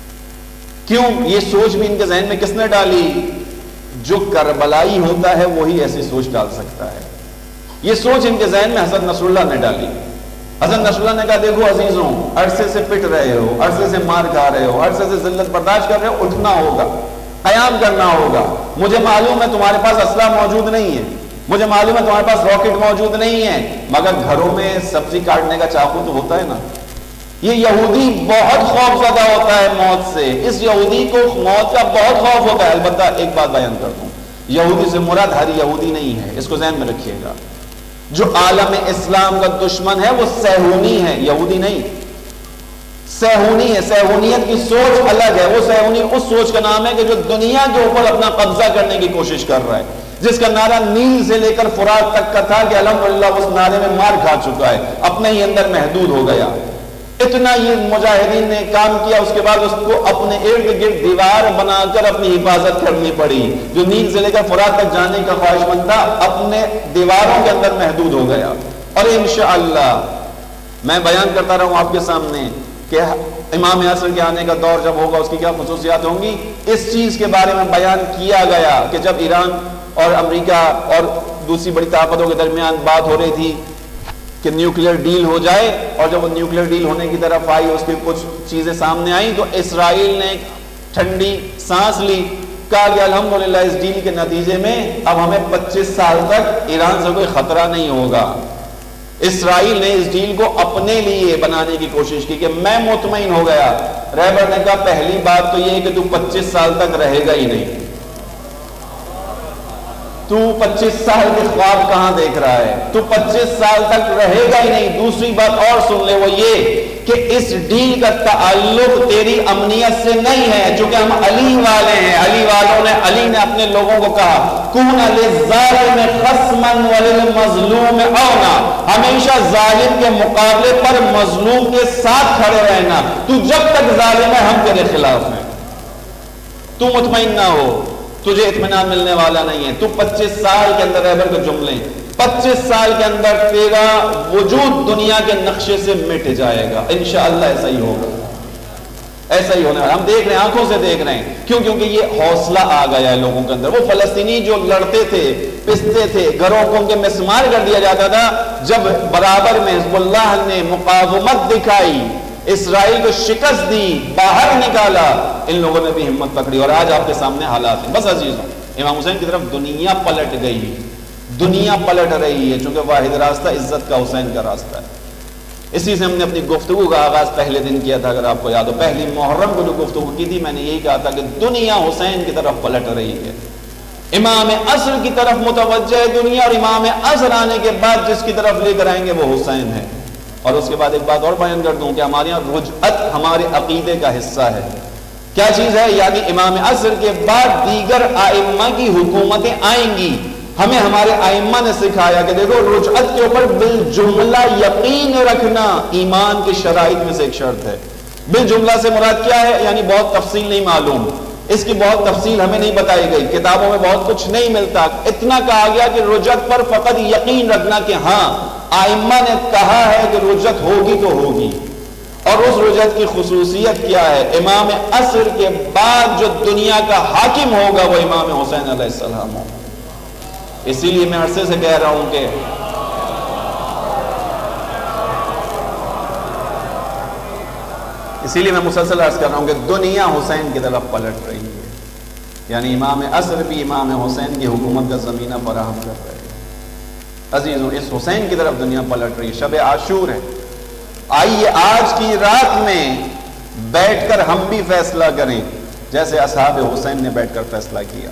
کیوں؟ یہ سوچ بھی ان کے ذہن میں کس نے ڈالی؟ جو کربلائی ہوتا ہے وہی ایسی سوچ ڈال سکتا ہے۔ یہ سوچ ان کے ذہن میں حسن نصر اللہ نے ڈالی۔ حسن نصر اللہ نے کہا دیکھو عزیزوں، عرصے سے پٹ رہے ہو، عرصے سے مار کھا رہے ہو، عرصے سے ذلت برداشت کر رہے ہو، اٹھنا ہوگا، قیام کرنا ہوگا۔ مجھے معلوم ہے تمہارے پاس اسلحہ موجود نہیں ہے، مجھے معلوم ہے تمہارے پاس راکٹ موجود نہیں ہے، مگر گھروں میں سبزی کاٹنے کا چاقو تو ہوتا ہے نا، یہ یہودی بہت خوف زدہ ہوتا ہے موت سے، اس یہودی کو موت کا بہت خوف ہوتا ہے۔ البتہ ایک بات بیان کر دوں، یہودی سے مراد ہر یہودی نہیں ہے، اس کو ذہن میں رکھیے گا۔ جو عالم اسلام کا دشمن ہے وہ صہیونی ہے، یہودی نہیں، صہیونی ہے۔ صہیونیت کی سوچ الگ ہے، وہ صہیونی اس سوچ کا نام ہے کہ جو دنیا کے اوپر اپنا قبضہ کرنے کی کوشش کر رہا ہے، جس کا نعرہ نیل سے لے کر فرات تک کا تھا کہ الحمدللہ اس نعرے میں مار کھا چکا ہے، اپنے ہی اندر محدود ہو گیا۔ اتنا یہ مجاہدین نے کام کیا، اس کے بعد اس کو اپنے ارد گرد دیوار بنا کر اپنی حفاظت کرنی پڑی۔ جو نیل سے لے کر فرات تک جانے کا خواہش مند تھا اپنے دیواروں کے اندر محدود ہو گیا۔ اور انشاءاللہ میں بیان کرتا رہا ہوں آپ کے سامنے کہ امام عصر کے آنے کا دور جب ہوگا اس کی کیا خصوصیات ہوں گی، اس چیز کے بارے میں بیان کیا گیا کہ جب ایران اور امریکہ اور دوسری بڑی طاقتوں کے درمیان بات ہو رہی تھی کہ نیوکلیئر ڈیل ہو جائے، اور جب وہ نیوکلیئر ڈیل ہونے کی طرف آئی، اس کی کچھ چیزیں سامنے آئیں تو اسرائیل نے ایک ٹھنڈی سانس لی، کہا کہ الحمدللہ اس ڈیل کے نتیجے میں اب ہمیں پچیس سال تک ایران سے کوئی خطرہ نہیں ہوگا۔ اسرائیل نے اس ڈیل کو اپنے لیے بنانے کی کوشش کی کہ میں مطمئن ہو گیا۔ رہبر نے کہا پہلی بات تو یہ ہے کہ تو پچیس سال تک رہے گا ہی نہیں، تو پچیس سال کے خواب کہاں دیکھ رہا ہے، تو پچیس سال تک رہے گا ہی نہیں۔ دوسری بات اور سن لے، وہ یہ کہ اس ڈیل کا تعلق تیری امنیت سے نہیں ہے، چونکہ ہم علی والے ہیں۔ علی والوں نے علی نے اپنے لوگوں کو کہا کون للظالم خصما وللمظلوم اونا، ہمیشہ ظالم کے مقابلے پر مظلوم کے ساتھ کھڑے رہنا۔ تو جب تک ظالم ہے ہم تیرے خلاف ہیں، تو مطمئن نہ ہو، تجھے اطمینان ملنے والا نہیں ہے۔ تو پچیس سال کے اندر رہبر کے جملے، پچیس سال کے اندر تیرا وجود دنیا کے نقشے سے مٹ جائے گا، انشاءاللہ ایسا ہی ہوگا، ایسا ہی ہونے والا۔ ہم دیکھ رہے ہیں، آنکھوں سے دیکھ رہے ہیں، کیوں؟ کیونکہ یہ حوصلہ آ گیا ہے لوگوں کے اندر۔ وہ فلسطینی جو لڑتے تھے، پستے تھے، گھروں کو ان کے مسمار کر دیا جاتا تھا، جب برابر میں حزب اللہ نے مقاومت دکھائی، اسرائیل کو شکست دی، باہر نکالا، ان لوگوں نے بھی ہمت پکڑی، اور آج آپ کے سامنے حالات ہیں۔ بس عزیزوں، امام حسین کی طرف دنیا پلٹ گئی، دنیا پلٹ رہی ہے، چونکہ واحد راستہ عزت کا حسین کا راستہ ہے۔ اسی سے ہم نے اپنی گفتگو کا آغاز پہلے دن کیا تھا، اگر آپ کو یاد ہو، پہلی محرم کو جو گفتگو کی تھی میں نے یہی کہا تھا کہ دنیا حسین کی طرف پلٹ رہی ہے، امام عصر کی طرف متوجہ ہے دنیا، اور امام عصر آنے کے بعد جس کی طرف لے کر آئیں گے وہ حسین ہے۔ اور اس کے بعد ایک بات اور بیان کر دوں کہ ہمارے یہاں رجعت ہمارے عقیدے کا حصہ ہے۔ کیا چیز ہے؟ یعنی امام عصر کے بعد دیگر ائمہ کی حکومتیں آئیں گی۔ ہمیں ہمارے ائمہ نے سکھایا کہ دیکھو رجعت کے اوپر بالجملہ یقین رکھنا ایمان کی شرائط میں سے ایک شرط ہے۔ بالجملہ سے مراد کیا ہے؟ یعنی بہت تفصیل نہیں معلوم، اس کی بہت تفصیل ہمیں نہیں بتائی گئی، کتابوں میں بہت کچھ نہیں ملتا، اتنا کہا گیا کہ رجعت پر فقط یقین رکھنا کہ ہاں ائمہ نے کہا ہے کہ رجعت ہوگی تو ہوگی۔ اور اس رجعت کی خصوصیت کیا ہے؟ امام عصر کے بعد جو دنیا کا حاکم ہوگا وہ امام حسین علیہ السلام ہوگا۔ اسی لیے میں عرصے سے کہہ رہا ہوں کہ اسی لیے میں مسلسل عرض کر رہا ہوں کہ دنیا حسین کی طرف پلٹ رہی ہے، یعنی امام عصر بھی امام حسین کی حکومت کا زمینہ فراہم کر رہے ہیں۔ عزیزوں، اس حسین کی طرف دنیا پلٹ رہی ہے، شب عاشور ہے۔ آئیے آج کی رات میں بیٹھ کر ہم بھی فیصلہ کریں جیسے اصحاب حسین نے بیٹھ کر فیصلہ کیا۔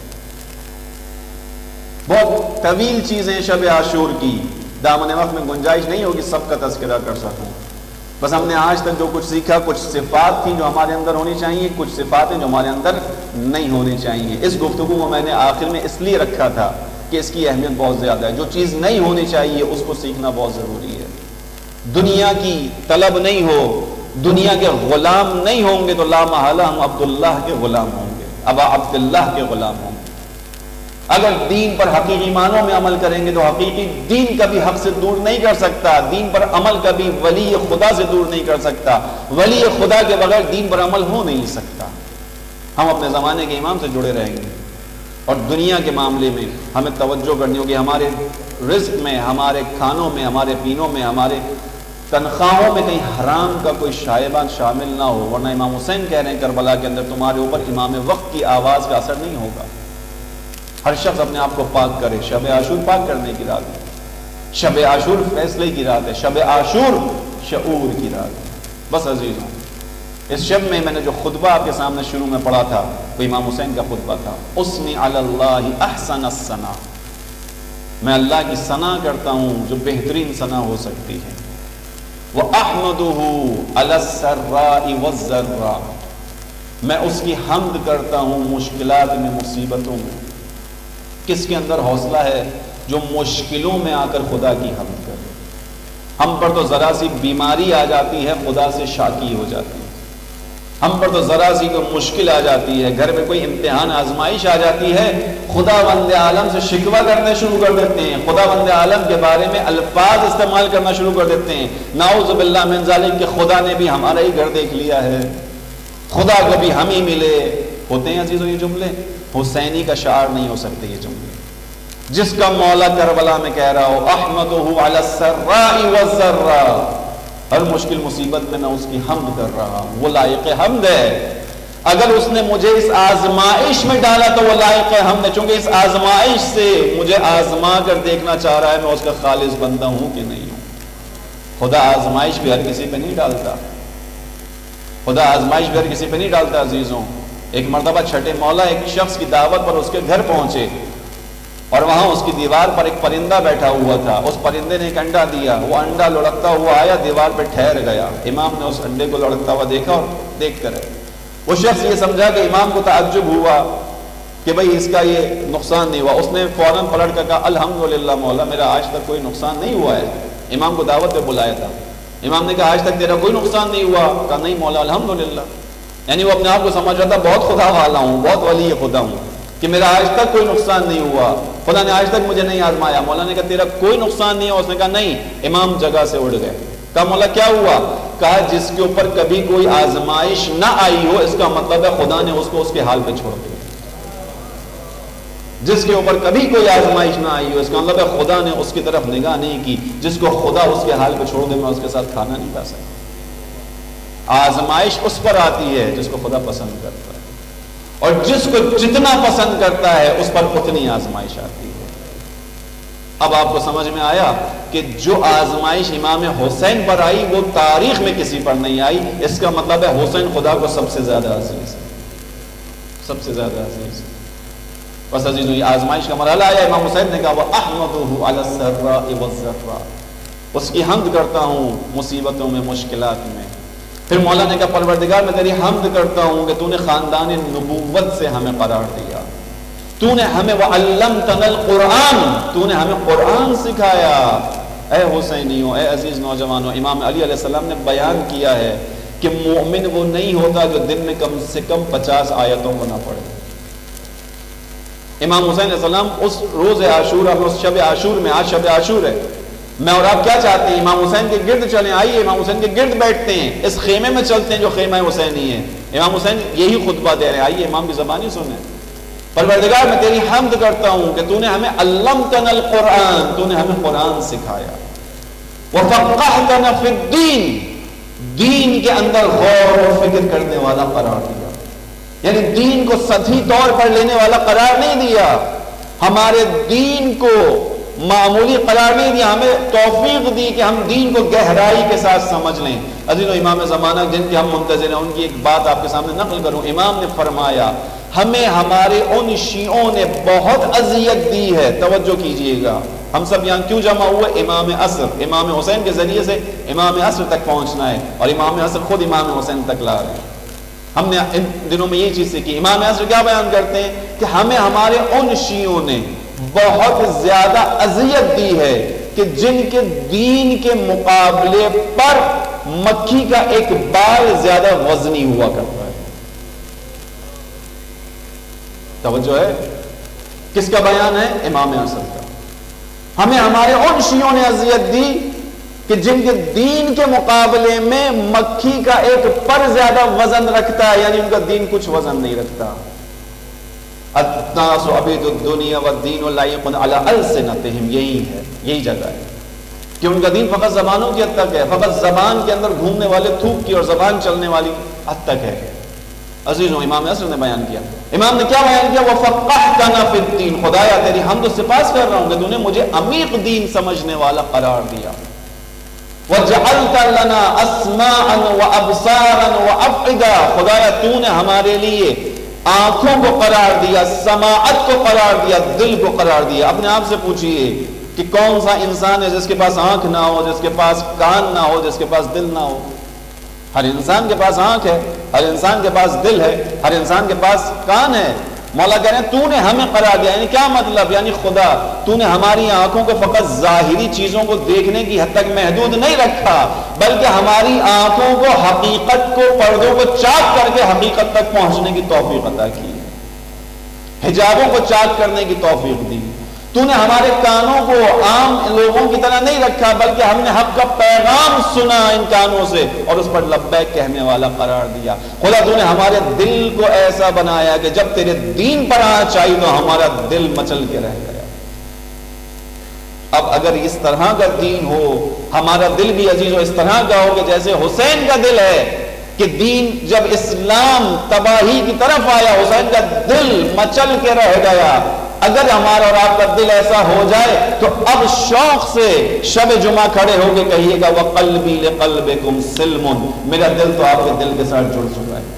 بہت طویل چیزیں شب عاشور کی، دامن وقت میں گنجائش نہیں ہوگی سب کا تذکرہ کر سکوں، بس ہم نے آج تک جو کچھ سیکھا، کچھ صفات تھیں جو ہمارے اندر ہونی چاہیے، کچھ صفاتیں جو ہمارے اندر نہیں ہونی چاہیے۔ اس گفتگو کو میں نے آخر میں اس لیے رکھا تھا کہ اس کی اہمیت بہت زیادہ ہے۔ جو چیز نہیں ہونی چاہیے اس کو سیکھنا بہت ضروری ہے۔ دنیا کی طلب نہیں ہو، دنیا کے غلام نہیں ہوں گے تو لا محالہ ہم عبداللہ کے غلام ہوں گے، ابا عبداللہ کے غلام ہوں گے۔ اگر دین پر حقیقی معنوں میں عمل کریں گے تو حقیقی دین کبھی حق سے دور نہیں کر سکتا، دین پر عمل کبھی ولی خدا سے دور نہیں کر سکتا، ولی خدا کے بغیر دین پر عمل ہو نہیں سکتا۔ ہم اپنے زمانے کے امام سے جڑے رہیں گے، اور دنیا کے معاملے میں ہمیں توجہ کرنی ہوگی، ہمارے رزق میں، ہمارے کھانوں میں، ہمارے پینوں میں، ہمارے تنخواہوں میں کہیں حرام کا کوئی شائبہ شامل نہ ہو، ورنہ امام حسین کہہ رہے ہیں کربلا کے اندر تمہارے اوپر امام وقت کی آواز کا اثر نہیں ہوگا۔ ہر شخص اپنے آپ کو پاک کرے، شب عاشور پاک کرنے کی رات ہے، شب عاشور فیصلے کی رات ہے، شب عاشور شعور کی رات ہے۔ بس عزیزوں، اس شب میں میں نے جو خطبہ آپ کے سامنے شروع میں پڑھا تھا وہ امام حسین کا خطبہ تھا، اثنی علی اللہ احسن الثنا، میں اللہ کی ثنا کرتا ہوں جو بہترین ثنا ہو سکتی ہے، وَأَحْمَدُهُ عَلَى السَّرَّاءِ وَالضَّرَّاءِ، میں اس کی حمد کرتا ہوں مشکلات میں، مصیبتوں میں۔ کس کے اندر حوصلہ ہے جو مشکلوں میں آ کر خدا کی حمد کرے؟ ہم پر تو ذرا سی بیماری آ جاتی ہے خدا سے شاکی ہو جاتی ہے، ہم پر تو ذرا سی کوئی مشکل آ جاتی ہے، گھر میں کوئی امتحان آزمائش آ جاتی ہے، خدا بند عالم سے شکوہ کرنے شروع کر دیتے ہیں، خدا بند عالم کے بارے میں الفاظ استعمال کرنا شروع کر دیتے ہیں، نعوذ باللہ من ذالک کہ خدا نے بھی ہمارا ہی گھر دیکھ لیا ہے، خدا کو بھی ہم ہی ملے۔ ہوتے ہیں عزیزوں یہ جملے؟ حسینی کا شعار نہیں ہو سکتے یہ جملے۔ جس کا مولا کربلا میں کہہ رہا ہو احمدہ علی السراء والضراء، ہر مشکل مصیبت میں میں اس کی حمد کر رہا ہوں، وہ لائق حمد ہے۔ اگر اس نے مجھے اس آزمائش میں ڈالا تو وہ لائق حمد ہے، چونکہ اس آزمائش سے مجھے آزما کر دیکھنا چاہ رہا ہے میں اس کا خالص بندہ ہوں کہ نہیں ہوں۔ خدا آزمائش بھی ہر کسی پہ نہیں ڈالتا، خدا آزمائش بھی ہر کسی پہ نہیں ڈالتا عزیزوں۔ ایک مرتبہ چھٹے مولا ایک شخص کی دعوت پر اس کے گھر پہنچے اور وہاں اس کی دیوار پر ایک پرندہ بیٹھا ہوا تھا، اس پرندے نے ایک انڈا دیا، وہ انڈا لڑکتا ہوا آیا دیوار پہ ٹھہر گیا، امام نے اس انڈے کو لڑکتا ہوا دیکھا اور دیکھ کر وہ شخص یہ سمجھا کہ امام کو تعجب ہوا کہ بھئی اس کا یہ نقصان نہیں ہوا، اس نے فوراً پلٹ کر کہا الحمدللہ مولا میرا آج تک کوئی نقصان نہیں ہوا ہے۔ امام کو دعوت پہ بلایا تھا، امام نے کہا آج تک تیرا کوئی نقصان نہیں ہوا؟ کہا نہیں مولا الحمدللہ، یعنی وہ اپنے آپ کو سمجھ رہا تھا بہت خدا والا ہوں، بہت ولی خدا ہوں کہ میرا آج تک کوئی نقصان نہیں ہوا، خدا نے آج تک مجھے نہیں آزمایا۔ مولا نے کہا تیرا کوئی نقصان نہیں ہوا؟ اس نے کہا نہیں۔ امام جگہ سے اڑ گئے۔ کہا مولا کیا ہوا؟ کہا جس کے اوپر کبھی کوئی آزمائش نہ آئی ہو اس کا مطلب ہے خدا نے اس کو اس کے حال پہ چھوڑ دیا۔ جس کے اوپر کبھی کوئی آزمائش نہ آئی ہو اس کا مطلب ہے خدا نے اس کی طرف نگاہ نہیں کی، جس کو خدا اس کے حال پہ چھوڑ دے میں اس کے ساتھ کھانا نہیں کھا سکتا۔ آزمائش اس پر آتی ہے جس کو خدا پسند کرتا ہے، اور جس کو جتنا پسند کرتا ہے اس پر اتنی آزمائش آتی ہے۔ اب آپ کو سمجھ میں آیا کہ جو آزمائش امام حسین پر آئی وہ تاریخ میں کسی پر نہیں آئی، اس کا مطلب ہے حسین خدا کو سب سے زیادہ عزیز ہے، سب سے زیادہ عزیز ہے۔ بس عزیزوں یہ آزمائش کا مرحلہ آیا، امام حسین نے کہا وَأَحْمَدُهُ عَلَى السَّرَّاءِ وَالضَّرَّاءِ، اس کی حمد کرتا ہوں مصیبتوں میں، مشکلات میں۔ پھر مولا نے کہا پروردگار میں تیری حمد کرتا ہوں کہ تو نے خاندان نبوت سے ہمیں قرار دیا، تو نے ہمیں وَعَلَّمْتَنَا الْقُرْآنَ، تو نے ہمیں قرآن سکھایا۔ اے حسینیوں، اے عزیز نوجوانوں، امام علی علیہ السلام نے بیان کیا ہے کہ مومن وہ نہیں ہوتا جو دن میں کم سے کم پچاس آیتوں کو نہ پڑھے۔ امام حسین علیہ السلام اس روز عاشورہ میں، اس شب عاشور میں، آج شب عاشور ہے، میں اور آپ کیا چاہتے ہیں؟ امام حسین کے گرد چلیں، آئیے امام حسین کے گرد بیٹھتے ہیں، اس خیمے میں چلتے ہیں جو خیمہ حسینی ہے۔ امام حسین یہی خطبہ دے رہے ہیں، آئیے امام کی زبانی سنیں۔ پروردگار میں تیری حمد کرتا ہوں کہ تو نے ہمیں علمتنا القرآن، تو نے ہمیں قرآن سکھایا، وفقہتنا فی الدین، دین کے اندر غور و فکر کرنے والا قرار دیا، یعنی دین کو سطحی طور پر لینے والا قرار نہیں دیا، ہمارے دین کو معمولی قرار نہیں دیا، ہمیں توفیق دی کہ ہم دین کو گہرائی کے ساتھ سمجھ لیں۔ عزیزو امام زمانہ جن کے ہم منتظر ہیں ان کی ایک بات آپ کے سامنے نقل کروں، امام نے فرمایا ہمیں ہمارے ان شیعوں نے بہت اذیت دی ہے، توجہ کیجئے گا، ہم سب یہاں کیوں جمع ہوئے؟ امام عصر، امام حسین کے ذریعے سے امام عصر تک پہنچنا ہے، اور امام عصر خود امام حسین تک لا رہے ہیں۔ ہم نے ان دنوں میں یہ چیز سیکھی، امام عصر کیا بیان کرتے ہیں کہ ہمیں ہمارے ان شیعوں نے بہت زیادہ اذیت دی ہے کہ جن کے دین کے مقابلے پر مکھی کا ایک بال زیادہ وزنی ہوا کرتا ہے۔ توجہ ہے، کس کا بیان ہے؟ امام عصر کا۔ ہمیں ہمارے ان شیعوں نے اذیت دی کہ جن کے دین کے مقابلے میں مکھی کا ایک پر زیادہ وزن رکھتا ہے، یعنی ان کا دین کچھ وزن نہیں رکھتا۔ الناس عبید الدنیا والدین لائق علی السنتہم، یہی ہے، یہی جگہ ہے کہ ان کا دین فقط زبانوں کی حد تک ہے، فقط زبان کے اندر گھومنے والے تھوک کی اور زبان چلنے والی حد تک ہے۔ عزیزوں امام عصر نے بیان کیا، امام نے کیا بیان کیا؟ وَفَقَّحْتَنَا فِي الدِّينِ، خدایا تیری حمد و سپاس کر رہا ہوں کہ تو نے مجھے عمیق دین سمجھنے والا قرار دیا۔ وَجَعَلْتَ لَنَا أَسْمَاعًا وَأَبْصَارًا وَأَفْئِدَةً، خدایا تو نے ہمارے لیے آنکھوں کو قرار دیا، سماعت کو قرار دیا، دل کو قرار دیا۔ اپنے آپ سے پوچھئے کہ کون سا انسان ہے جس کے پاس آنکھ نہ ہو، جس کے پاس کان نہ ہو، جس کے پاس دل نہ ہو؟ ہر انسان کے پاس آنکھ ہے، ہر انسان کے پاس دل ہے، ہر انسان کے پاس کان ہے۔ مولا کہہ رہے ہیں تو نے ہمیں قرار دیا، یعنی کیا مطلب؟ یعنی خدا تو نے ہماری آنکھوں کو فقط ظاہری چیزوں کو دیکھنے کی حد تک محدود نہیں رکھا، بلکہ ہماری آنکھوں کو حقیقت کو، پردوں کو چاک کر کے حقیقت تک پہنچنے کی توفیق عطا کی، حجابوں کو چاک کرنے کی توفیق دی۔ تو نے ہمارے کانوں کو عام لوگوں کی طرح نہیں رکھا، بلکہ ہم نے حق کا پیغام سنا ان کانوں سے اور اس پر لبیک کہنے والا قرار دیا۔ خدا تو نے ہمارے دل کو ایسا بنایا کہ جب تیرے دین پر آنا چاہیے تو ہمارا دل مچل کے رہ گیا۔ اب اگر اس طرح کا دین ہو، ہمارا دل بھی عزیز و اس طرح کا ہو کہ جیسے حسین کا دل ہے کہ دین جب اسلام تباہی کی طرف آیا حسین کا دل مچل کے رہ گیا، اگر ہمارا اور آپ کا دل ایسا ہو جائے تو اب شوق سے شب جمعہ کھڑے ہو کے کہیے گا وَقَلْبِي لِقَلْبِكُمْ سِلْمٌ، میرا دل تو آپ کے دل کے ساتھ جڑ چکا ہے۔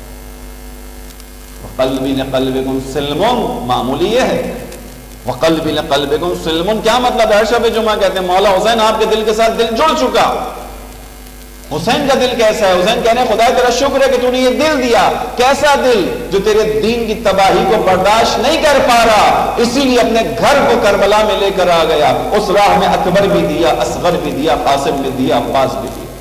وَقَلْبِي لِقَلْبِكُمْ سِلْمٌ معمولی یہ ہے، وَقَلْبِي لِقَلْبِكُمْ سِلْمٌ کیا مطلب ہے؟ شب جمعہ کہتے ہیں مولا حسین آپ کے دل کے ساتھ دل جڑ چکا۔ حسین کا دل کیسا ہے؟ حسین کہنے خدا تیرا شکر ہے کہ تو نے یہ دل دیا۔ کیسا دل؟ جو تیرے دین کی تباہی کو برداشت نہیں کر پا رہا، اسی لیے اپنے گھر کو کربلا میں لے کر آ گیا۔ اس راہ میں اکبر بھی دیا، اصغر بھی دیا، قاسم بھی دیا، عباس بھی دیا۔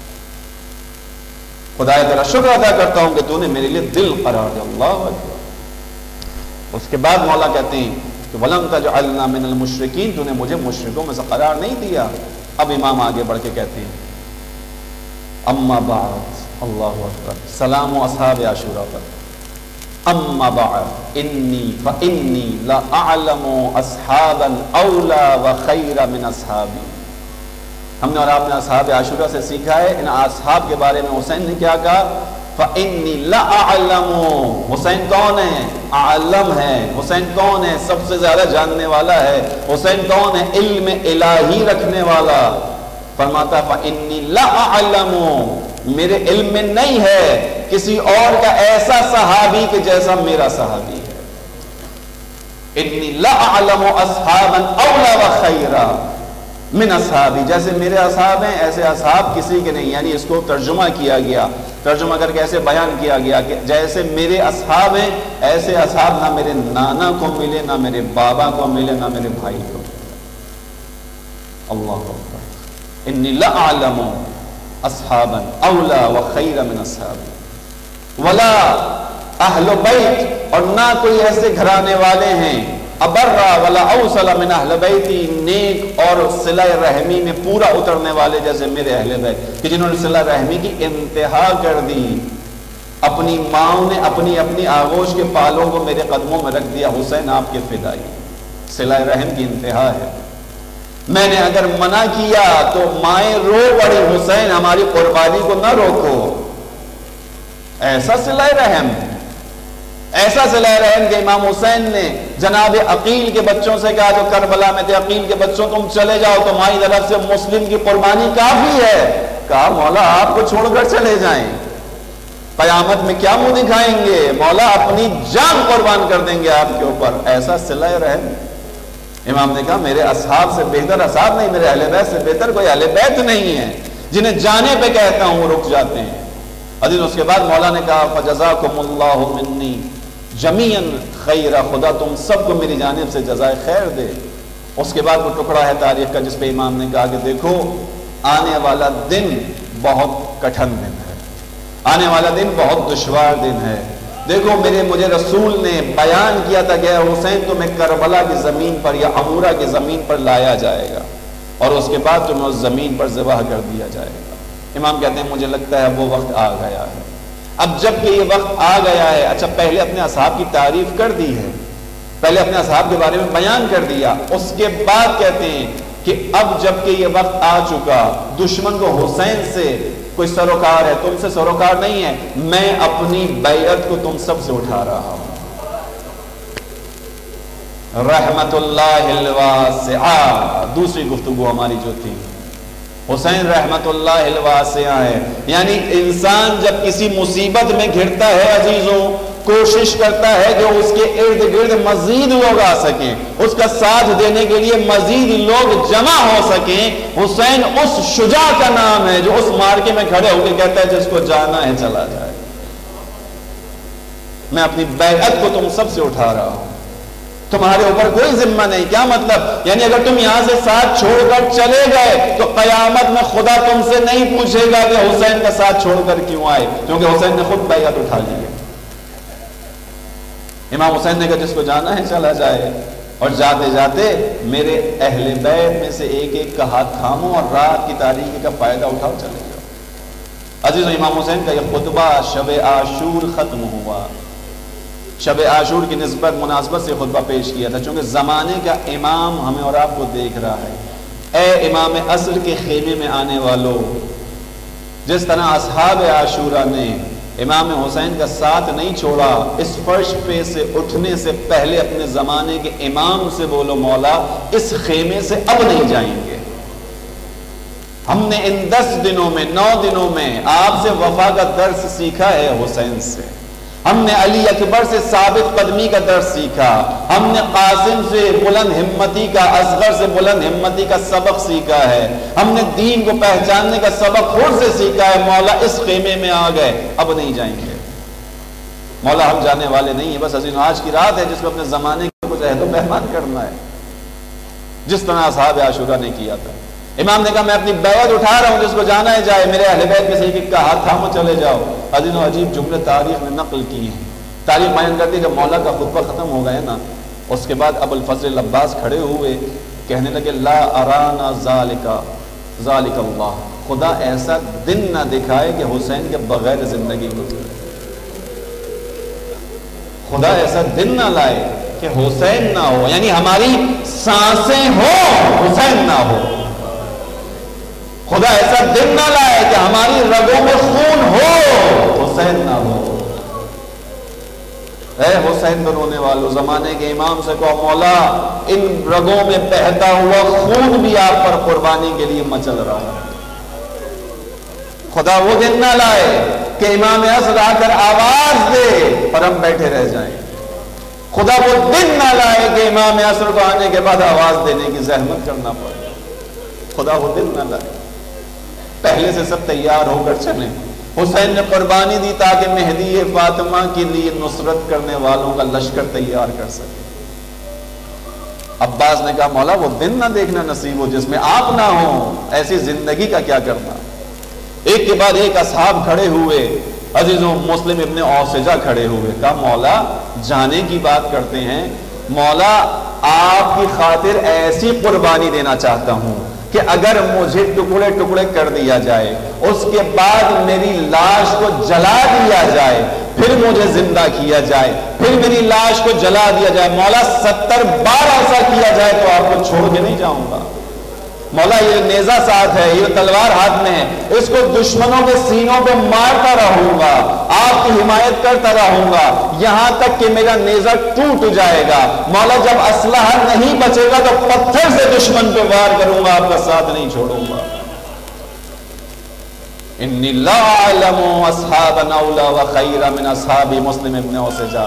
خدا تیرا شکر ادا کرتا ہوں کہ تو نے میرے لیے دل قرار دیا۔ اللہ اکبر۔ اس کے بعد مولا کہتے ہیں کہ وَلَمْ تَجْعَلْنَا مِنَ الْمُشْرِكِينَ، تو نے مجھے مشرکوں میں سے قرار نہیں دیا۔ اب امام آگے بڑھ کے کہتے ہیں اما بعد، اللہ اکبر، سلام و اصحاب عاشورہ پر، اما بعد انی فانی لا اعلم اصحابا اولا و خیر من اصحابی۔ ہم نے اور آپ نے اصحاب عاشورہ سے سیکھا ہے، ان اصحاب کے بارے میں حسین نے کیا کہا؟ فانی لا اعلم، حسین کون ہے؟ عالم ہے۔ حسین کون ہے؟ سب سے زیادہ جاننے والا ہے۔ حسین کون ہے؟ علم الہی رکھنے والا۔ فرماتا فَإِنِّي لَا أَعْلَمُ، میرے علم میں نہیں ہے کسی اور کا ایسا صحابی کہ جیسا میرا صحابی ہے۔ إِنِّي لَا أَعْلَمُ أَصْحَابًا أَوْلَى وَخَيْرًا مِنْ أَصْحَابِي، جیسے میرے اصحاب ہیں ایسے اصحاب کسی کے نہیں۔ یعنی اس کو ترجمہ کیا گیا، ترجمہ کر کے ایسے بیان کیا گیا کہ جیسے میرے اصحاب ہیں ایسے اصحاب نہ میرے نانا کو ملے، نہ میرے بابا کو ملے، نہ میرے بھائی کو ملے۔ اللہ اکبر۔ انی لا اعلم اصحابا اولا و خیر من اصحابی ولا اہل بیت، اور نہ کوئی ایسے گھرانے والے ہیں ابرا ولا اوصل من اہل بیتی، نیک اور صلہ رحمی میں پورا اترنے والے جیسے میرے اہل بیت، کہ جنہوں نے صلہ رحمی کی انتہا کر دی۔ اپنی ماں نے اپنی اپنی آغوش کے پالوں کو میرے قدموں میں رکھ دیا۔ حسین آپ کے فدائی، صلہ رحم کی انتہا ہے۔ میں نے اگر منع کیا تو مائیں رو پڑی، حسین ہماری قربانی کو نہ روکو۔ ایسا صلہ رحم، ایسا صلہ رحم کہ امام حسین نے جناب عقیل کے بچوں سے کہا جو کربلا میں تھے، عقیل کے بچوں تم چلے جاؤ، تمہاری طرف سے مسلم کی قربانی کافی ہے۔ کہا مولا آپ کو چھوڑ کر چلے جائیں، قیامت میں کیا منہ دکھائیں گے؟ مولا اپنی جان قربان کر دیں گے آپ کے اوپر۔ ایسا صلہ رحم۔ امام نے کہا میرے اصحاب سے بہتر اصحاب نہیں، میرے اہل بیت سے بہتر کوئی اہل بیت نہیں ہے، جنہیں جانے پہ کہتا ہوں وہ رک جاتے ہیں۔ عزیز اس کے بعد مولا نے کہا فجزاکم اللہ منی جمیعا خیرا، خدا تم سب کو میری جانب سے جزائے خیر دے۔ اس کے بعد وہ ٹکڑا ہے تاریخ کا جس پہ امام نے کہا کہ دیکھو آنے والا دن بہت کٹھن دن ہے، آنے والا دن بہت دشوار دن ہے۔ دیکھو میرے مجھے رسول نے بیان کیا تھا کہ حسین تمہیں کربلا کی زمین پر یا عمورہ کی زمین پر لایا جائے گا اور اس کے بعد تمہیں اس زمین پر ذبح کر دیا جائے گا۔ امام کہتے ہیں مجھے لگتا ہے وہ وقت آ گیا ہے۔ اب جب کہ یہ وقت آ گیا ہے، اچھا پہلے اپنے اصحاب کی تعریف کر دی ہے، پہلے اپنے اصحاب کے بارے میں بیان کر دیا، اس کے بعد کہتے ہیں کہ اب جب کہ یہ وقت آ چکا، دشمن کو حسین سے کوئی سروکار ہے، تم سے سروکار نہیں ہے، میں اپنی بیعت کو تم سب سے اٹھا رہا ہوں۔ رحمت اللہ الواسعہ، دوسری گفتگو ہماری جو تھی حسین رحمت اللہ الواسعہ ہے، یعنی انسان جب کسی مصیبت میں گھرتا ہے عزیزوں، کوشش کرتا ہے کہ اس کے ارد گرد مزید لوگ آ سکیں، اس کا ساتھ دینے کے لیے مزید لوگ جمع ہو سکیں۔ حسین اس شجاع کا نام ہے جو اس مارکے میں کھڑے ہو کے کہتا ہے جس کو جانا ہے چلا جائے، میں اپنی بیعت کو تم سب سے اٹھا رہا ہوں، تمہارے اوپر کوئی ذمہ نہیں۔ کیا مطلب؟ یعنی اگر تم یہاں سے ساتھ چھوڑ کر چلے گئے تو قیامت میں خدا تم سے نہیں پوچھے گا کہ حسین کا ساتھ چھوڑ کر کیوں آئے، کیونکہ حسین نے خود بیعت اٹھا لی ہے۔ امام حسین نے کہا جس کو جانا ہے چلا جائے، اور جاتے جاتے میرے اہل بیت میں سے ایک ایک کا ہاتھ تھامو اور رات کی تاریکی کا فائدہ اٹھاؤ چلے جاؤ۔ عزیزو، امام حسین کا یہ خطبہ شب عاشور ختم ہوا، شب عاشور کی نسبت مناسبت سے خطبہ پیش کیا تھا، چونکہ زمانے کا امام ہمیں اور آپ کو دیکھ رہا ہے۔ اے امام عصر کے خیمے میں آنے والو، جس طرح اصحاب عاشورہ نے امام حسین کا ساتھ نہیں چھوڑا، اس فرش پہ سے اٹھنے سے پہلے اپنے زمانے کے امام سے بولو مولا اس خیمے سے اب نہیں جائیں گے۔ ہم نے ان دس دنوں میں، نو دنوں میں آپ سے وفا کا درس سیکھا ہے حسین سے، ہم نے علی اکبر سے ثابت قدمی کا درس سیکھا، ہم نے قاسم سے بلند ہمتی کا، اصغر سے بلند ہمتی کا سبق سیکھا ہے، ہم نے دین کو پہچاننے کا سبق خود سے سیکھا ہے۔ مولا اس خیمے میں آ گئے، اب نہیں جائیں گے مولا، ہم جانے والے نہیں ہیں۔ بس عزیزو، آج کی رات ہے جس کو اپنے زمانے کے کچھ عہد و پیمان کرنا ہے، جس طرح اصحاب عاشورہ نے کیا تھا۔ امام نے کہا میں اپنی بیعت اٹھا رہا ہوں، جس کو جانا ہے جائے، میرے اہل بیت میں سے ایک ایک کا ہاتھ تھامو چلے جاؤ۔ عزیزو، عجیب جملے تاریخ میں نقل کی ہیں۔ تاریخ بیان کرتی ہے جب مولا کا خطبہ ختم ہو گئے نا، اس کے بعد ابو الفضل العباس کھڑے ہوئے، کہنے لگے لا ارانا ذالک ذالک اللہ، خدا ایسا دن نہ دکھائے کہ حسین کے بغیر زندگی گزرے، خدا ایسا دن نہ لائے کہ حسین نہ ہو، یعنی ہماری سانسیں ہو حسین نہ ہو، خدا ایسا دن نہ لائے کہ ہماری رگوں میں خون ہو حسین نہ ہو۔ اے حسین بنونے والوں، زمانے کے امام سے کہو مولا ان رگوں میں بہتا ہوا خون بھی آپ پر قربانی کے لیے مچل رہا ہے۔ خدا وہ دن نہ لائے کہ امام عصر آ کر آواز دے پر ہم بیٹھے رہ جائیں، خدا وہ دن نہ لائے کہ امام عصر کو آنے کے بعد آواز دینے کی زحمت کرنا پڑے، خدا وہ دن نہ لائے۔ پہلے سے سب تیار ہو کر چلیں۔ حسین نے قربانی دی تاکہ مہدی فاطمہ کے لیے نصرت کرنے والوں کا لشکر تیار کر سکے۔ عباس نے کہا مولا وہ دن نہ دیکھنا نصیب ہو جس میں آپ نہ ہوں، ایسی زندگی کا کیا کرنا۔ ایک کے بعد ایک اصحاب کھڑے ہوئے، عزیزوں مسلم ابن اوسجہ کھڑے ہوئے، کہا مولا جانے کی بات کرتے ہیں، مولا آپ کی خاطر ایسی قربانی دینا چاہتا ہوں کہ اگر مجھے ٹکڑے ٹکڑے کر دیا جائے، اس کے بعد میری لاش کو جلا دیا جائے، پھر مجھے زندہ کیا جائے، پھر میری لاش کو جلا دیا جائے، مولا ستر بار ایسا کیا جائے تو آپ کو چھوڑ کے نہیں جاؤں گا۔ مولا یہ نیزہ ساتھ ہے، یہ تلوار ہاتھ میں ہے، اس کو دشمنوں کے سینوں پہ مارتا رہوں گا، آپ کی حمایت کرتا رہوں گا یہاں تک کہ میرا نیزہ ٹوٹ جائے گا۔ مولا جب اسلحہ نہیں بچے گا تو پتھر سے دشمن پہ وار کروں گا، آپ کا ساتھ نہیں چھوڑوں گا۔ انی لا اعلم اصحابا اولا وخیر من اصحاب مسلم ابن اوسجہ۔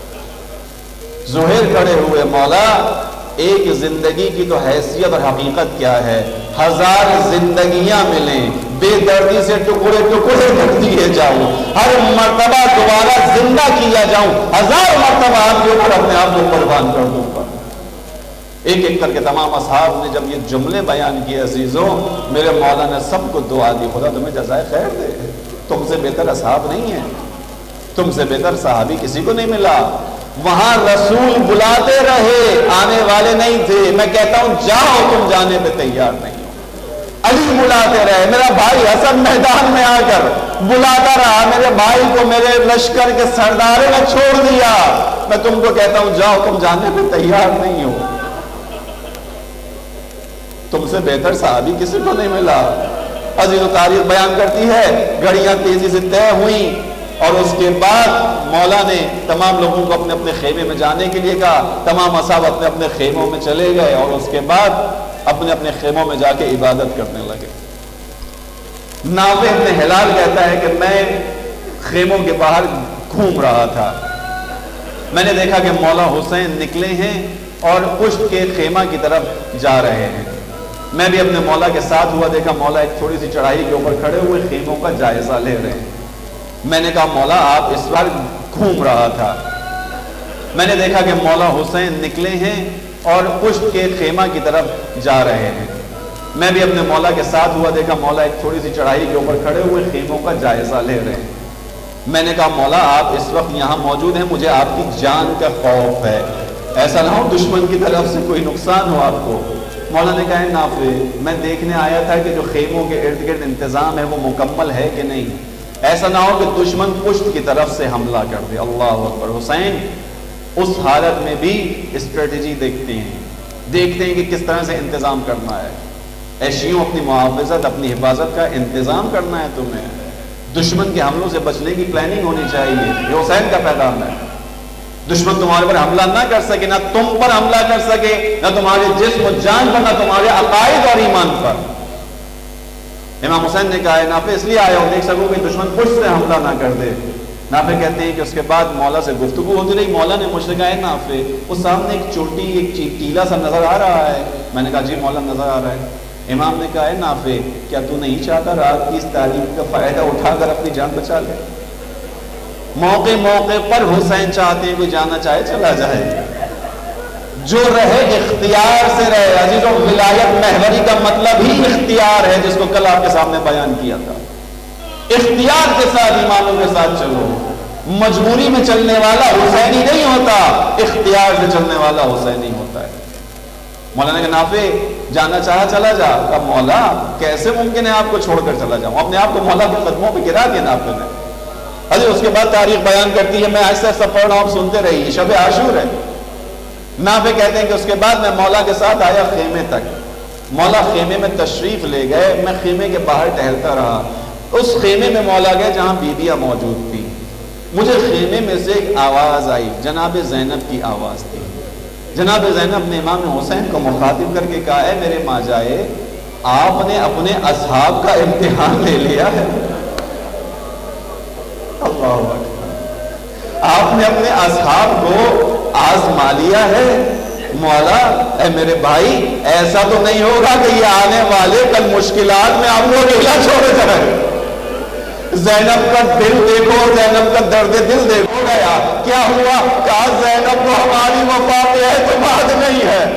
زہیر کھڑے ہوئے، مولا ایک زندگی کی تو حیثیت اور حقیقت کیا ہے، ہزار زندگیاں ملیں، بے دردی سے ٹکڑے ٹکڑے کر دیے جاؤں، ہر مرتبہ دوبارہ زندہ کیا جاؤں، ہزار مرتبہ آپ کے اوپر اپنے آپ کو قربان کر دوں گا۔ ایک ایک کر کے تمام اصحاب نے جب یہ جملے بیان کیے عزیزوں، میرے مولا نے سب کو دعا دی، خدا تمہیں جزائے خیر دے، تم سے بہتر اصحاب نہیں ہیں، تم سے بہتر صحابی کسی کو نہیں ملا۔ وہاں رسول بلاتے رہے، آنے والے نہیں تھے، میں کہتا ہوں جاؤ، تم جانے پہ تیار نہیں ہو۔ علی بلاتے رہے، میرا بھائی حسن میدان میں آ کر بلاتا رہا، میرے بھائی کو میرے لشکر کے سردار نے چھوڑ دیا، میں تم کو کہتا ہوں جاؤ، تم جانے پہ تیار نہیں ہو۔ تم سے بہتر صحابی کسی کو نہیں ملا۔ عزیز و تاریخ بیان کرتی ہے گھڑیاں تیزی سے طے ہوئیں اور اس کے بعد مولا نے تمام لوگوں کو اپنے اپنے خیمے میں جانے کے لیے کہا، تمام اصحاب اپنے اپنے خیموں میں چلے گئے اور اس کے بعد اپنے اپنے خیموں میں جا کے عبادت کرنے لگے۔ نافع ابن ہلال کہتا ہے کہ میں خیموں کے باہر گھوم رہا تھا، میں نے دیکھا کہ مولا حسین نکلے ہیں اور پشت کے خیمہ کی طرف جا رہے ہیں۔ میں بھی اپنے مولا کے ساتھ ہوا، دیکھا مولا ایک تھوڑی سی چڑھائی کے اوپر کھڑے ہوئے خیموں کا جائزہ لے رہے ہیں۔ میں نے کہا مولا آپ اس بار گھوم رہا تھا، میں نے دیکھا کہ مولا حسین نکلے ہیں اور پشت کے خیمہ کی طرف جا رہے ہیں۔ میں بھی اپنے مولا کے ساتھ ہوا، دیکھا مولا ایک تھوڑی سی چڑھائی کے اوپر کھڑے ہوئے خیموں کا جائزہ لے رہے ہیں۔ میں نے کہا مولا آپ اس وقت یہاں موجود ہیں، مجھے آپ کی جان کا خوف ہے، ایسا نہ ہو دشمن کی طرف سے کوئی نقصان ہو آپ کو۔ مولا نے کہا نافع میں دیکھنے آیا تھا کہ جو خیموں کے ارد گرد انتظام ہے وہ مکمل ہے کہ نہیں، ایسا نہ ہو کہ دشمن پشت کی طرف سے حملہ کر دے۔ اللہ اکبر۔ حسین اس حالت میں بھی اسٹریٹجی دیکھتے ہیں، دیکھتے ہیں کہ کس طرح سے انتظام کرنا ہے۔ اے شیعوں اپنی محافظت اپنی حفاظت کا انتظام کرنا ہے، تمہیں دشمن کے حملوں سے بچنے کی پلاننگ ہونی چاہیے۔ یہ حسین کا پیغام ہے۔ دشمن تمہارے پر حملہ نہ کر سکے، نہ تم پر حملہ کر سکے، نہ تمہارے جسم و جان پر، نہ تمہارے عقائد اور ایمان پر۔ امام حسین نے کہا ہے نافع اس لیے آیا ہوں دیکھ سکوں کہ دشمن پشت سے حملہ نہ کر دے۔ نافع کہتے ہیں کہ اس کے بعد مولا سے گفتگو ہوتی رہی، مولا نے مجھ سے کہا ہے نافع اس سامنے ایک چوٹی ایک ٹیلا سا نظر آ رہا ہے۔ میں نے کہا جی مولا نظر آ رہا ہے۔ امام نے کہا ہے نافع کیا تو نہیں چاہتا رات کی اس تعلیم کا فائدہ اٹھا کر اپنی جان بچا لے؟ موقع موقع پر حسین چاہتے ہیں کوئی جانا چاہے چلا جائے، جو رہے اختیار سے رہے۔ عزیزوں ولایت محوری کا مطلب ہی اختیار ہے، جس کو کل آپ کے سامنے بیان کیا تھا۔ اختیار کے ساتھ ایمانوں کے ساتھ چلو۔ مجبوری میں چلنے والا حسینی نہیں ہوتا، اختیار سے چلنے والا حسینی ہوتا ہے۔ مولا نے کہا نافع جانا چاہا چلا جا۔ کہا مولا کیسے ممکن ہے آپ کو چھوڑ کر چلا جاؤں؟ اپنے آپ کو مولا کے قدموں پہ گرا دیا نافع نے۔ ارے اس کے بعد تاریخ بیان کرتی ہے، میں ایسا ایسا پڑھ رہا ہوں، سنتے رہیے، شب عاشور ہے۔ نافع کہتے ہیں کہ اس کے بعد میں مولا کے ساتھ آیا خیمے تک، مولا خیمے میں تشریف لے گئے، میں خیمے کے باہر ٹہلتا رہا۔ اس خیمے میں مولا گئے جہاں بیویاں موجود تھی، مجھے خیمے میں سے ایک آواز آئی، جناب زینب کی آواز تھی۔ جناب زینب نے امام حسین کو مخاطب کر کے کہا ہے میرے ماں جائے آپ نے اپنے اصحاب کا امتحان لے لیا ہے۔ اللہ اکبر، آپ نے اپنے اصحاب کو آزما لیا ہے۔ مولا اے میرے بھائی ایسا تو نہیں ہوگا کہ یہ آنے والے کل مشکلات میں آپ کو اکیلا چھوڑ جائے۔ زینب کا دل دیکھو، زینب کا درد دل دیکھو گیا کیا ہوا؟ کہا زینب کو ہماری وفا پہ اعتماد نہیں ہے،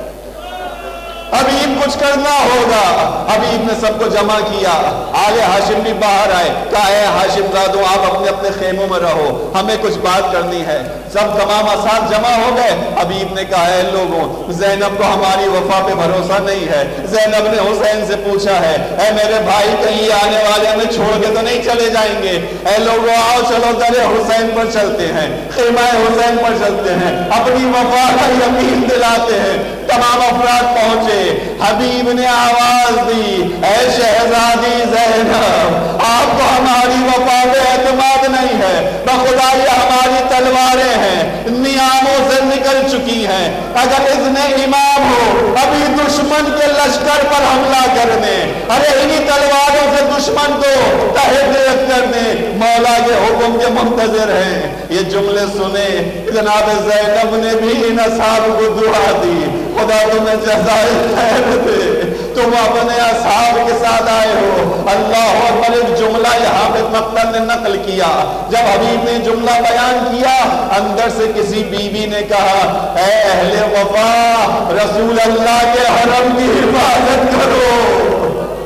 حبیب کچھ کرنا ہوگا۔ حبیب نے سب کو جمع کیا، آل ہاشم بھی باہر آئے، کہا اے ہاشم زادوں آپ اپنے اپنے خیموں میں رہو، ہمیں کچھ بات کرنی ہے۔ سب تمام اصحاب جمع ہو گئے۔ حبیب نے کہا اے لوگوں زینب کو ہماری وفا پہ بھروسہ نہیں ہے۔ زینب نے حسین سے پوچھا ہے اے میرے بھائی کہیں آنے والے ہمیں چھوڑ کے تو نہیں چلے جائیں گے؟ اے لوگوں آؤ چلو در حسین پر چلتے ہیں، خیمہ حسین پر چلتے ہیں، اپنی وفا کا یقین دلاتے ہیں۔ تمام افراد پہنچے، حبیب نے آواز دی اے شہزادی زینب آپ کو ہماری وفا پہ اعتماد نہیں ہے، بخدا یہ ہماری تلواریں ہیں، نیاموں سے نکل چکی ہیں، اگر اذن امام ہو ابھی دشمن کے لشکر پر حملہ کرنے، ارے انہی تلواروں سے دشمن کو تحریک کرنے مولا کے حکم کے منتظر ہیں۔ یہ جملے سنے جناب زینب نے بھی ان اصحاب کو دعا دی، خدا تمہیں جزائے خیر دے، تم اپنے اصحاب کے ساتھ آئے ہو۔ اللہ اکبر۔ ایک جملہ یہاں پہ مقتل نے نقل کیا، جب حبیب نے جملہ بیان کیا اندر سے کسی بیوی نے کہا اے اہل وفا رسول اللہ کے حرم کی حفاظت کرو۔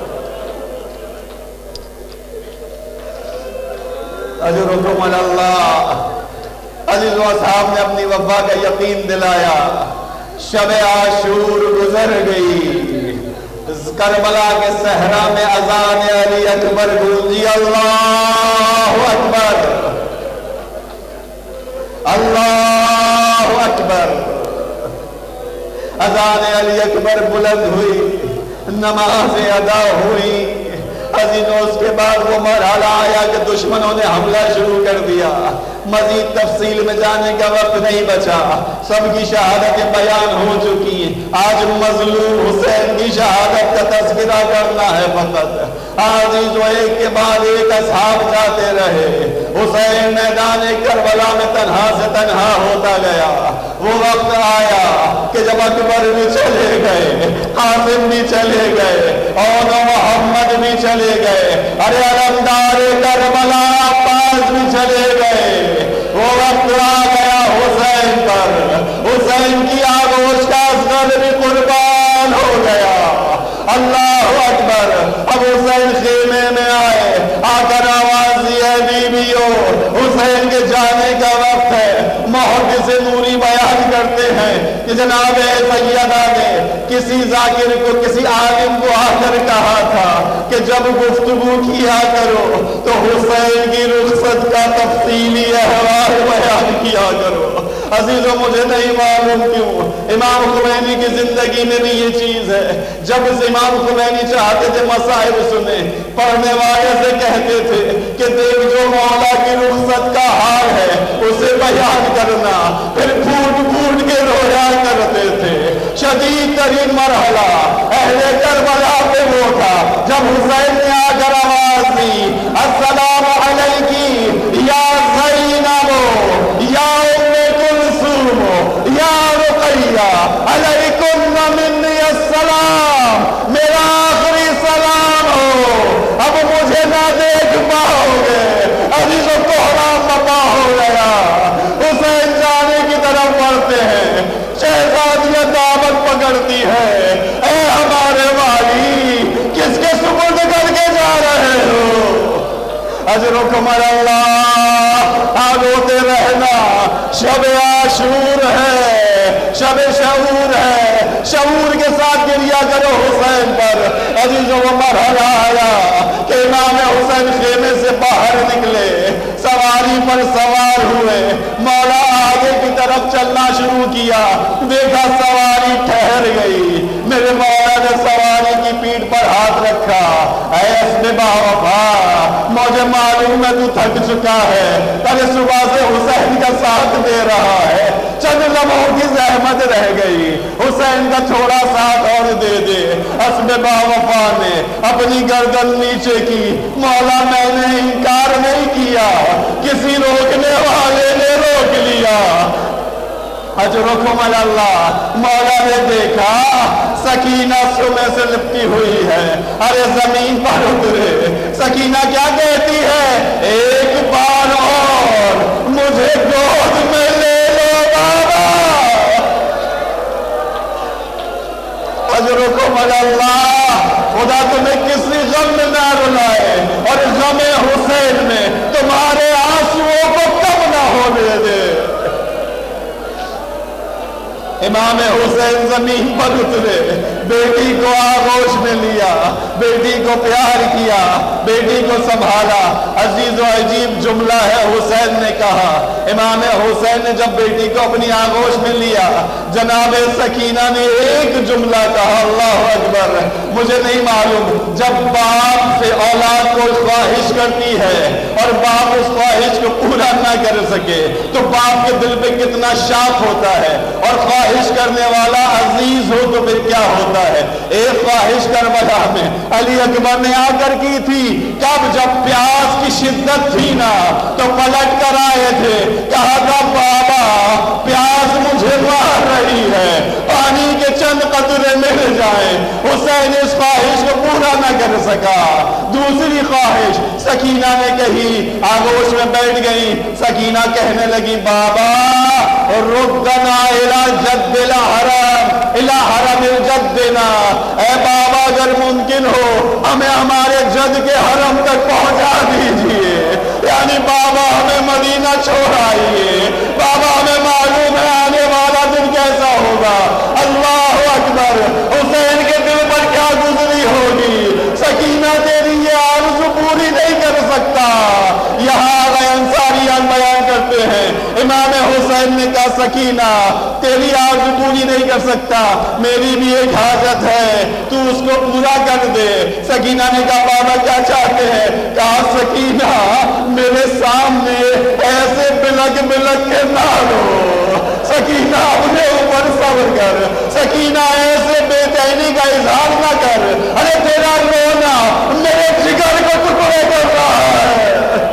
اجرکم اللہ۔ عزیز و اصحاب نے اپنی وفا کا یقین دلایا۔ شب عاشور گزر گئی، کربلا کے صحرا میں اذان علی اکبر گونجی، اللہ اکبر اللہ اکبر۔ اذان علی اکبر بلند ہوئی، نماز ادا ہوئی، अजीजों اس کے بعد وہ مرحلہ آیا کہ دشمنوں نے حملہ شروع کر دیا. مزید تفصیل میں جانے کا وقت نہیں بچا, سب کی شہادتیں بیان ہو چکی ہیں. آج مظلوم حسین کی شہادت کا تذکرہ کرنا ہے فقط. عزیزوں ایک کے بعد ایک اصحاب جاتے رہے. حسین میدان کربلا میں تنہا سے تنہا ہوتا گیا. وہ وقت آیا کہ جب اکبر بھی چلے گئے, قاسم بھی چلے گئے, اور محمد بھی چلے گئے, ارے علمدار کربلا عباس بھی چلے گئے. وہ وقت آ گیا حسین پر. حسین کی آگوش کا اصغر بھی قربان ہو گیا. اللہ اکبر. اب حسین خیمے میں آئے, آ کر آواز دی ہے بیویوں, حسین کے جانے کا وقت ہے. محدث نوری بیان کرتے ہیں کہ جناب سیدہ نے کسی ذاکر کو, کسی عالم کو آ کر کہا تھا کہ جب گفتگو کیا کرو تو حسین کی رخصت کا تفصیلی احوال بیان کیا کرو. عزیزوں مجھے نہیں معلوم کیوں امام خمینی کی زندگی میں بھی یہ چیز ہے. جب امام خمینی چاہتے تھے مصائب سنے, پڑھنے والے سے کہتے تھے کہ دیکھ جو مولا کی رخصت کا حال ہے اسے بیان کرنا, پھر پھوٹ پھوٹ کے رویا کرتے تھے. شدید ترین مرحلہ اہل کربلا پہ وہ تھا جب حسین نے آ کر آواز دی, السلام علیکی یا زینب یا ام کلثوم یا رقیہ علیکم منی السلام, میرا آخری سلام ہو, اب مجھے نہ دیکھ پاؤ گے. عزیزوں کوہرام مپا ہو گیا. حسین جانے کی طرف بڑھتے ہیں, شہزادیاں دعوت پکڑتی ہے, اے ہمارے والی کس کے سپرد کر کے جا رہے ہو؟ اجرکم اللہ, آگوتے رہنا. شب عاشور ہے, شب شعور ہے, شعور کے ساتھ گریا کرو حسین پر. عزیزوں وہ مرحلہ آیا کہ امام حسین خیمے سے باہر نکلے, سواری پر سوار ہوئے, مولا آگے کی طرف چلنا شروع کیا. دیکھا سواری ٹھہر گئی, میرے مولا نے سواری کی پیٹھ پر ہاتھ رکھا. اے اسم باوفا, مجھے معلوم ہے تو تھک چکا ہے, تیرے صبح سے حسین کا ساتھ دے رہا ہے, چند لمحوں کی زحمت رہ گئی, حسین کا تھوڑا ساتھ اور دے دے. اسم باوفا نے اپنی گردن نیچے کی. مولا میں نے انکار نہیں کیا, کسی روکنے والے نے روک لیا. اجرکم اللہ. مولا نے دیکھا سکینہ سونے سے لپٹی ہوئی ہے, ارے زمین پر اترے. سکینہ کیا کہتی ہے, ایک بار اور مجھے گود میں لے لو بابا. اجرکم اللہ. خدا تمہیں کسی غم میں نہ رلائے, اور غم حسین میں تمہارے آنسوؤں کو کم نہ ہونے دے. امام حسین زمین پر اترے, بیٹی کو آغوش میں لیا, بیٹی کو پیار کیا, بیٹی کو سنبھالا. عزیز و عجیب جملہ ہے حسین نے کہا. امام حسین نے جب بیٹی کو اپنی آغوش میں لیا, جناب سکینہ نے ایک جملہ کہا, اللہ اکبر. مجھے نہیں معلوم جب باپ سے اولاد کو خواہش کرتی ہے اور باپ اس خواہش کو پورا نہ کر سکے تو باپ کے دل پہ کتنا شاق ہوتا ہے, اور خواہش کرنے والا عزیز ہو تو پھر کیا ہوتا ہے. ایک خواہش کربلا میں علی اکبر نے آ کر کی تھی, کب جب پیاس کی شدت تھی نا تو پلٹ کر آئے تھے, کہا تھا بابا پیاس مجھے مار رہی ہے, پانی کے چند قطرے مل جائیں. حسین اس خواہش کو پورا نہ کر سکا. دوسری خواہش سکینہ نے کہی, آگوش میں بیٹھ گئی. سکینہ کہنے لگی, بابا ردنا الى جد الحرم الى حرم جدنا, اے بابا اگر ممکن ہو ہمیں ہمارے جد کے حرم تک پہنچا دیجئے. یعنی بابا ہمیں مدینہ چھوڑ آئیے, بابا ہمیں معلوم ہے آنے والا دن کیسا ہوگا. اللہ اکبر. حسین کے دل پر کیا گزری ہوگی, سکینہ تیری یہ آرزو پوری نہیں کر سکتا. یہاں آغا انصاریان بیان کرتے ہیں, امام حسین حسین نے کہا سکینہ تیری آرزو پوری نہیں کر سکتا، میری بھی ایک حاجت ہے، تو اس کو پورا کر دے۔ سکینہ نے کہا بابا کیا چاہتے ہیں؟ کہا سکینہ میرے سامنے ایسے بلک بلک کے نہ رو، سکینہ اپنے اوپر صبر کر، سکینہ ایسے بے چینی کا اظہار نہ کر، ارے تیرا رونا میرے جگر کو ٹکڑے کر رہا ہے۔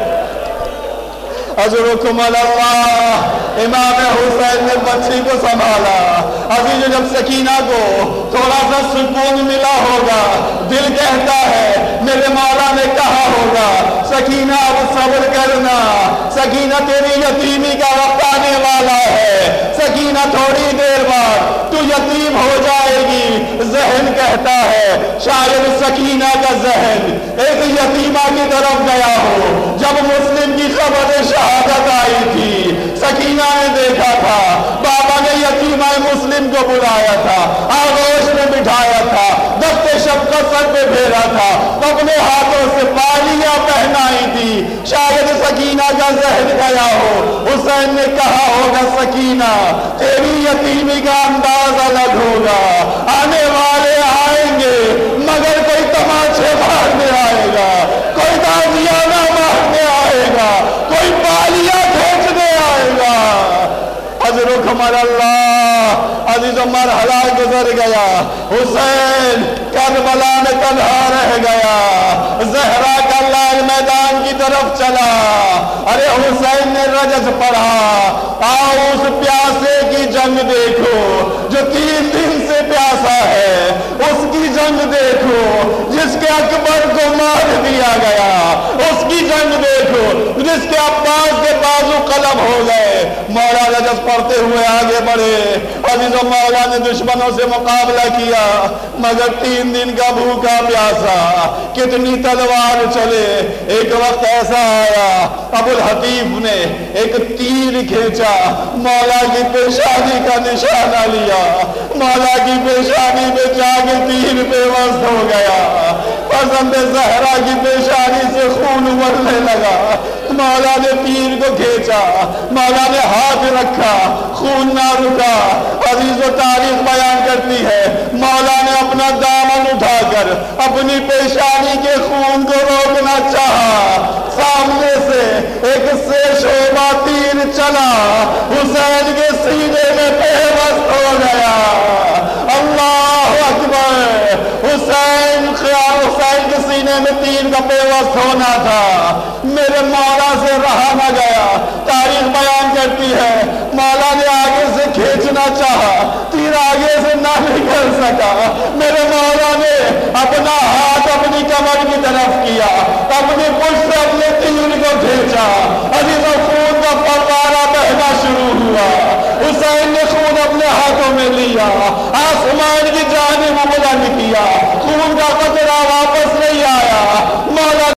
اجرکم اللہ۔ امام حسین نے بچی کو سنبھالا۔ عزیز جب سکینہ کو تھوڑا سا سکون ملا ہوگا، دل کہتا ہے میرے مولا نے کہا ہوگا سکینہ اب صبر کرنا، سکینہ تیری یتیمی کا وقت آنے والا ہے، سکینہ تھوڑی دیر بعد تو یتیم ہو جائے گی۔ ذہن کہتا ہے شاید سکینہ کا ذہن ایک یتیمہ کی طرف گیا ہو۔ جب مسلم کی خبر شہادت آئی تھی، سکینہ نے دیکھا تھا بابا نے یتیمہ مسلم کو بلایا تھا، آغوش میں بٹھایا تھا، دست شفقت سر پہ پھیرا تھا، اپنے ہاتھوں سے بالیاں پہنائی تھی۔ شاید سکینہ کا ذہن گیا ہو، حسین نے کہا ہوگا سکینہ تیری یتیمی کا انداز الگ ہوگا، آنے والے آئیں گے مگر کوئی تماچے مارنے آئے گا، کوئی تازیانہ مارنے آئے گا، کوئی بالیاں کھینچنے آئے گا۔ اجرکم اللہ۔ عزیز مرحلہ گزر گیا، حسین کربلا میں تنہا رہ گیا، زہرا کا لال میدان کی طرف چلا۔ ارے حسین نے رجز پڑھا، آؤ اس پیاسے کی جنگ دیکھو جو تین دن سے پیاسا ہے، اس کی جنگ دیکھو جس کے اکبر کو مار دیا گیا، اس کی جنگ دیکھو جس کے عباس کے بازو قلم ہو گئے۔ مولا رجز پڑھتے ہوئے آگے بڑھے۔ عزیز و مولا نے دشمنوں سے مقابلہ کیا مگر تین دن کا بھوکا پیاسا، کتنی تلوار چلے۔ ایک وقت ایسا آیا ابو الحطیف نے ایک تیر کھینچا، مولا کی پیشانی کا نشانہ لیا، مولا کی پیشانی میں جا کے تیر پہ وسط ہو گیا، پسند زہرا کی پیشانی سے خون ابلنے لگا۔ مولا نے تیر کو کھینچا، مولا نے ہاتھ رکھا، خون نہ رکا۔ عزیز و تاریخ بیان کرتی ہے مولا نے اپنا دامن اٹھا کر اپنی پیشانی کے خون کو روکنا چاہا، سامنے سے ایک سے شعبہ تیر چلا، حسین کے سینے میں پیوست ہو گیا۔ اللہ اکبر۔ حسین خیال حسین کے سینے میں تیر کا پیوست ہونا تھا، میرے مولا سے رہا نہ گیا۔ تاریخ بیان کرتی ہے مولا نے آگے سے کھینچنا چاہا، تیر آگے سے نہ نکل سکا، میرے مولا نے اپنا ہاتھ اپنی کمر کی طرف کیا، اپنی پشت سے اپنے تیر کو کھینچا، عزیز و خون کا فوارہ بہنا شروع ہوا۔ حسین نے خون اپنے ہاتھوں میں لیا، آسمان کی جانب بلند کیا، خون کا قطرہ